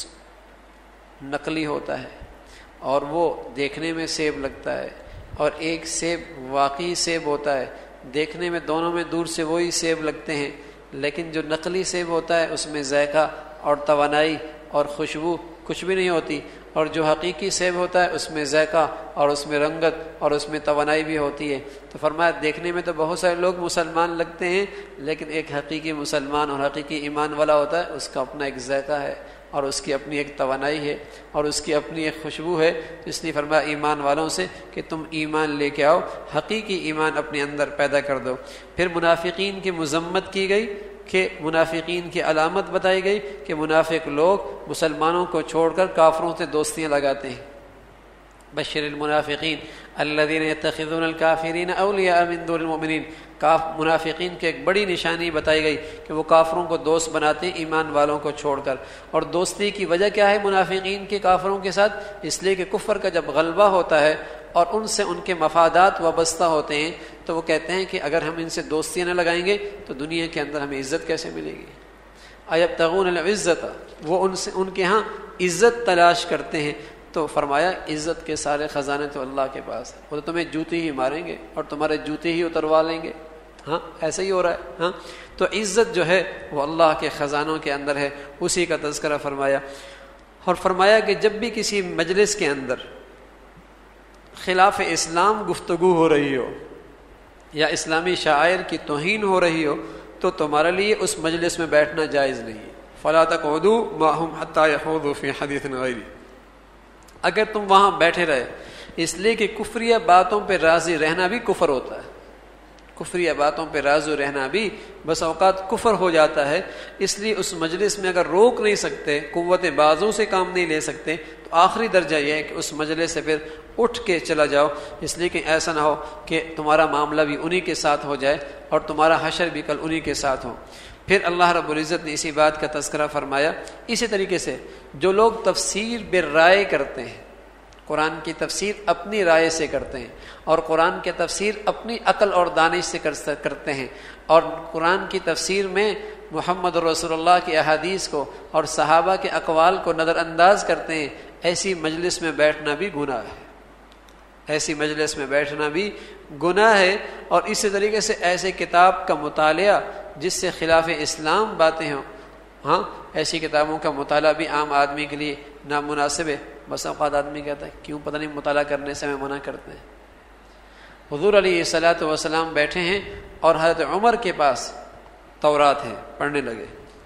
نقلی ہوتا ہے اور وہ دیکھنے میں سیب لگتا ہے، اور ایک سیب واقعی سیب ہوتا ہے، دیکھنے میں دونوں میں دور سے وہی سیب لگتے ہیں، لیکن جو نقلی سیب ہوتا ہے اس میں ذائقہ اور توانائی اور خوشبو کچھ بھی نہیں ہوتی، اور جو حقیقی سیب ہوتا ہے اس میں ذائقہ اور اس میں رنگت اور اس میں توانائی بھی ہوتی ہے۔ تو فرمایا دیکھنے میں تو بہت سارے لوگ مسلمان لگتے ہیں، لیکن ایک حقیقی مسلمان اور حقیقی ایمان والا ہوتا ہے، اس کا اپنا ایک ذائقہ ہے اور اس کی اپنی ایک توانائی ہے اور اس کی اپنی ایک خوشبو ہے۔ اس لیے فرمایا ایمان والوں سے کہ تم ایمان لے کے آؤ، حقیقی ایمان اپنے اندر پیدا کر دو۔ پھر منافقین کی مذمت کی گئی کہ منافقین کی علامت بتائی گئی کہ منافق لوگ مسلمانوں کو چھوڑ کر کافروں سے دوستیاں لگاتے ہیں۔ بشر المنافقین الذین یتخذون الکافرین اولیاء من دون المؤمنین، منافقین کی ایک بڑی نشانی بتائی گئی کہ وہ کافروں کو دوست بناتے ہیں ایمان والوں کو چھوڑ کر۔ اور دوستی کی وجہ کیا ہے منافقین کے کافروں کے ساتھ؟ اس لیے کہ کفر کا جب غلبہ ہوتا ہے اور ان سے ان کے مفادات وابستہ ہوتے ہیں تو وہ کہتے ہیں کہ اگر ہم ان سے دوستیاں نہ لگائیں گے تو دنیا کے اندر ہمیں عزت کیسے ملے گی؟ ایبتغون العزت، وہ ان کے ہاں عزت تلاش کرتے ہیں۔ تو فرمایا عزت کے سارے خزانے تو اللہ کے پاس ہیں، وہ تو تمہیں جوتی ہی ماریں گے اور تمہارے جوتے ہی اتروا لیں گے۔ ایسا ہی ہو رہا ہے۔ تو عزت جو ہے وہ اللہ کے خزانوں کے اندر ہے، اسی کا تذکرہ فرمایا۔ اور فرمایا کہ جب بھی کسی مجلس کے اندر خلاف اسلام گفتگو ہو رہی ہو یا اسلامی شعائر کی توہین ہو رہی ہو تو تمہارے لیے اس مجلس میں بیٹھنا جائز نہیں ہے۔ فلا تقعدوا معهم حتى يخوضوا في حديث غيره، اگر تم وہاں بیٹھے رہے، اس لیے کہ کفریہ باتوں پہ راضی رہنا بھی کفر ہوتا ہے، کفریہ باتوں پہ راضی رہنا بھی بس اوقات کفر ہو جاتا ہے۔ اس لیے اس مجلس میں اگر روک نہیں سکتے، قوت بازوں سے کام نہیں لے سکتے، تو آخری درجہ یہ ہے کہ اس مجلس سے پھر اٹھ کے چلا جاؤ، اس لیے کہ ایسا نہ ہو کہ تمہارا معاملہ بھی انہی کے ساتھ ہو جائے اور تمہارا حشر بھی کل انہی کے ساتھ ہو۔ پھر اللہ رب العزت نے اسی بات کا تذکرہ فرمایا۔ اسی طریقے سے جو لوگ تفسیر بالرائے کرتے ہیں، قرآن کی تفسیر اپنی رائے سے کرتے ہیں اور قرآن کی تفسیر اپنی عقل اور دانش سے کرتے ہیں، اور قرآن کی تفسیر میں محمد رسول اللہ کی احادیث کو اور صحابہ کے اقوال کو نظر انداز کرتے ہیں، ایسی مجلس میں بیٹھنا بھی گناہ ہے، ایسی مجلس میں بیٹھنا بھی گناہ ہے۔ اور اسی طریقے سے ایسے کتاب کا مطالعہ جس سے خلاف اسلام باتیں ہوں. ہاں ایسی کتابوں کا مطالعہ بھی عام آدمی کے لیے نامناسب ہے. بس اوقات آدمی کہتا ہے کیوں پتہ نہیں مطالعہ کرنے سے ہمیں منع کرتے ہیں. حضور علیہ الصلاۃ والسلام بیٹھے ہیں اور حضرت عمر کے پاس تورات ہے, پڑھنے لگے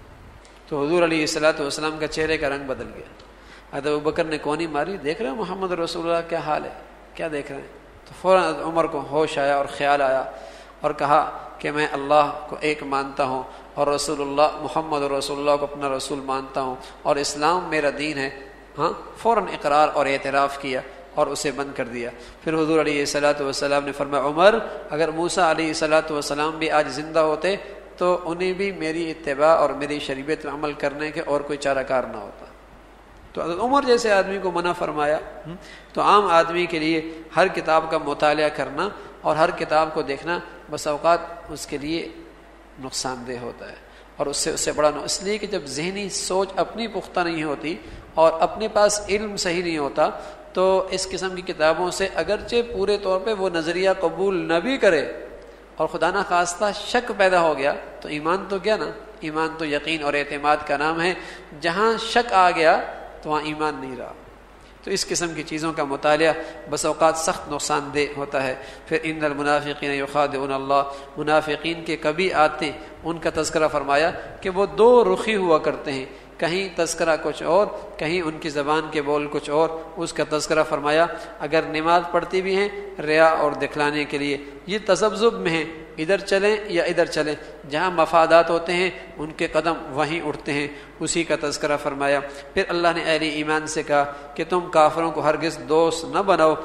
تو حضور علیہ الصلاۃ والسلام کا چہرے کا رنگ بدل گیا. حضرت ابوبکر نے کونی ماری, دیکھ رہے ہیں محمد رسول اللہ کیا حال ہے, کیا دیکھ رہے ہیں؟ تو فوراً عمر کو ہوش آیا اور خیال آیا اور کہا کہ میں اللہ کو ایک مانتا ہوں اور رسول اللہ محمد رسول اللہ کو اپنا رسول مانتا ہوں اور اسلام میرا دین ہے. ہاں فوراً اقرار اور اعتراف کیا اور اسے بند کر دیا. پھر حضور علیہ الصلاۃ والسلام نے فرمایا عمر اگر موسیٰ علیہ الصلاۃ والسلام بھی آج زندہ ہوتے تو انہیں بھی میری اتباع اور میری شریعت میں عمل کرنے کے اور کوئی چارہ کار نہ ہوتا. تو حضرت عمر جیسے آدمی کو منع فرمایا. تو عام آدمی کے لیے ہر کتاب کا مطالعہ کرنا اور ہر کتاب کو دیکھنا بس اوقات اس کے لیے نقصان دہ ہوتا ہے اور اس سے بڑا اس لیے کہ جب ذہنی سوچ اپنی پختہ نہیں ہوتی اور اپنے پاس علم صحیح نہیں ہوتا تو اس قسم کی کتابوں سے اگرچہ پورے طور پہ وہ نظریہ قبول نہ بھی کرے اور خدا نہ خواستہ شک پیدا ہو گیا تو ایمان تو کیا نا, ایمان تو یقین اور اعتماد کا نام ہے. جہاں شک آ گیا تو وہاں ایمان نہیں رہا. تو اس قسم کی چیزوں کا مطالعہ بس اوقات سخت نقصان دہ ہوتا ہے. پھر ان المنافقین یخادعون اللہ, منافقین کے کبھی آتے ان کا تذکرہ فرمایا کہ وہ دو رخی ہوا کرتے ہیں, کہیں تذکرہ کچھ اور, کہیں ان کی زبان کے بول کچھ اور. اس کا تذکرہ فرمایا اگر نماز پڑھتی بھی ہیں ریا اور دکھلانے کے لیے, یہ تذبذب میں ہیں, ادھر چلیں یا ادھر چلیں, جہاں مفادات ہوتے ہیں ان کے قدم وہیں اٹھتے ہیں. اسی کا تذکرہ فرمایا. پھر اللہ نے اہل ایمان سے کہا کہ تم کافروں کو ہرگز دوست نہ بناؤ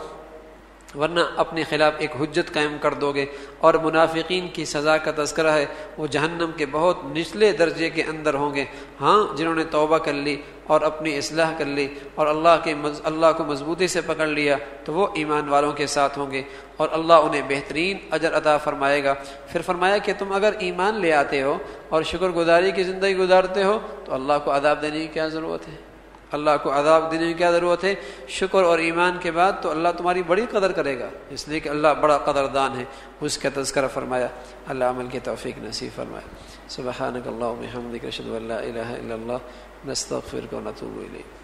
ورنہ اپنے خلاف ایک حجت قائم کر دو گے. اور منافقین کی سزا کا تذکرہ ہے, وہ جہنم کے بہت نچلے درجے کے اندر ہوں گے. ہاں جنہوں نے توبہ کر لی اور اپنی اصلاح کر لی اور اللہ کو مضبوطی سے پکڑ لیا تو وہ ایمان والوں کے ساتھ ہوں گے اور اللہ انہیں بہترین اجر عطا فرمائے گا. پھر فرمایا کہ تم اگر ایمان لے آتے ہو اور شکر گزاری کی زندگی گزارتے ہو تو اللہ کو عذاب دینے کی کیا ضرورت ہے؟ اللہ کو عذاب دینے کی کیا ضرورت ہے؟ شکر اور ایمان کے بعد تو اللہ تمہاری بڑی قدر کرے گا, اس لیے کہ اللہ بڑا قدردان ہے. اس کا تذکرہ فرمایا. اللہ عمل کی توفیق نصیب فرمائے. سبحانک اللہم و بحمدک اشہد ان لا الہ الا اللہ نستغفرک و نتوب الیک.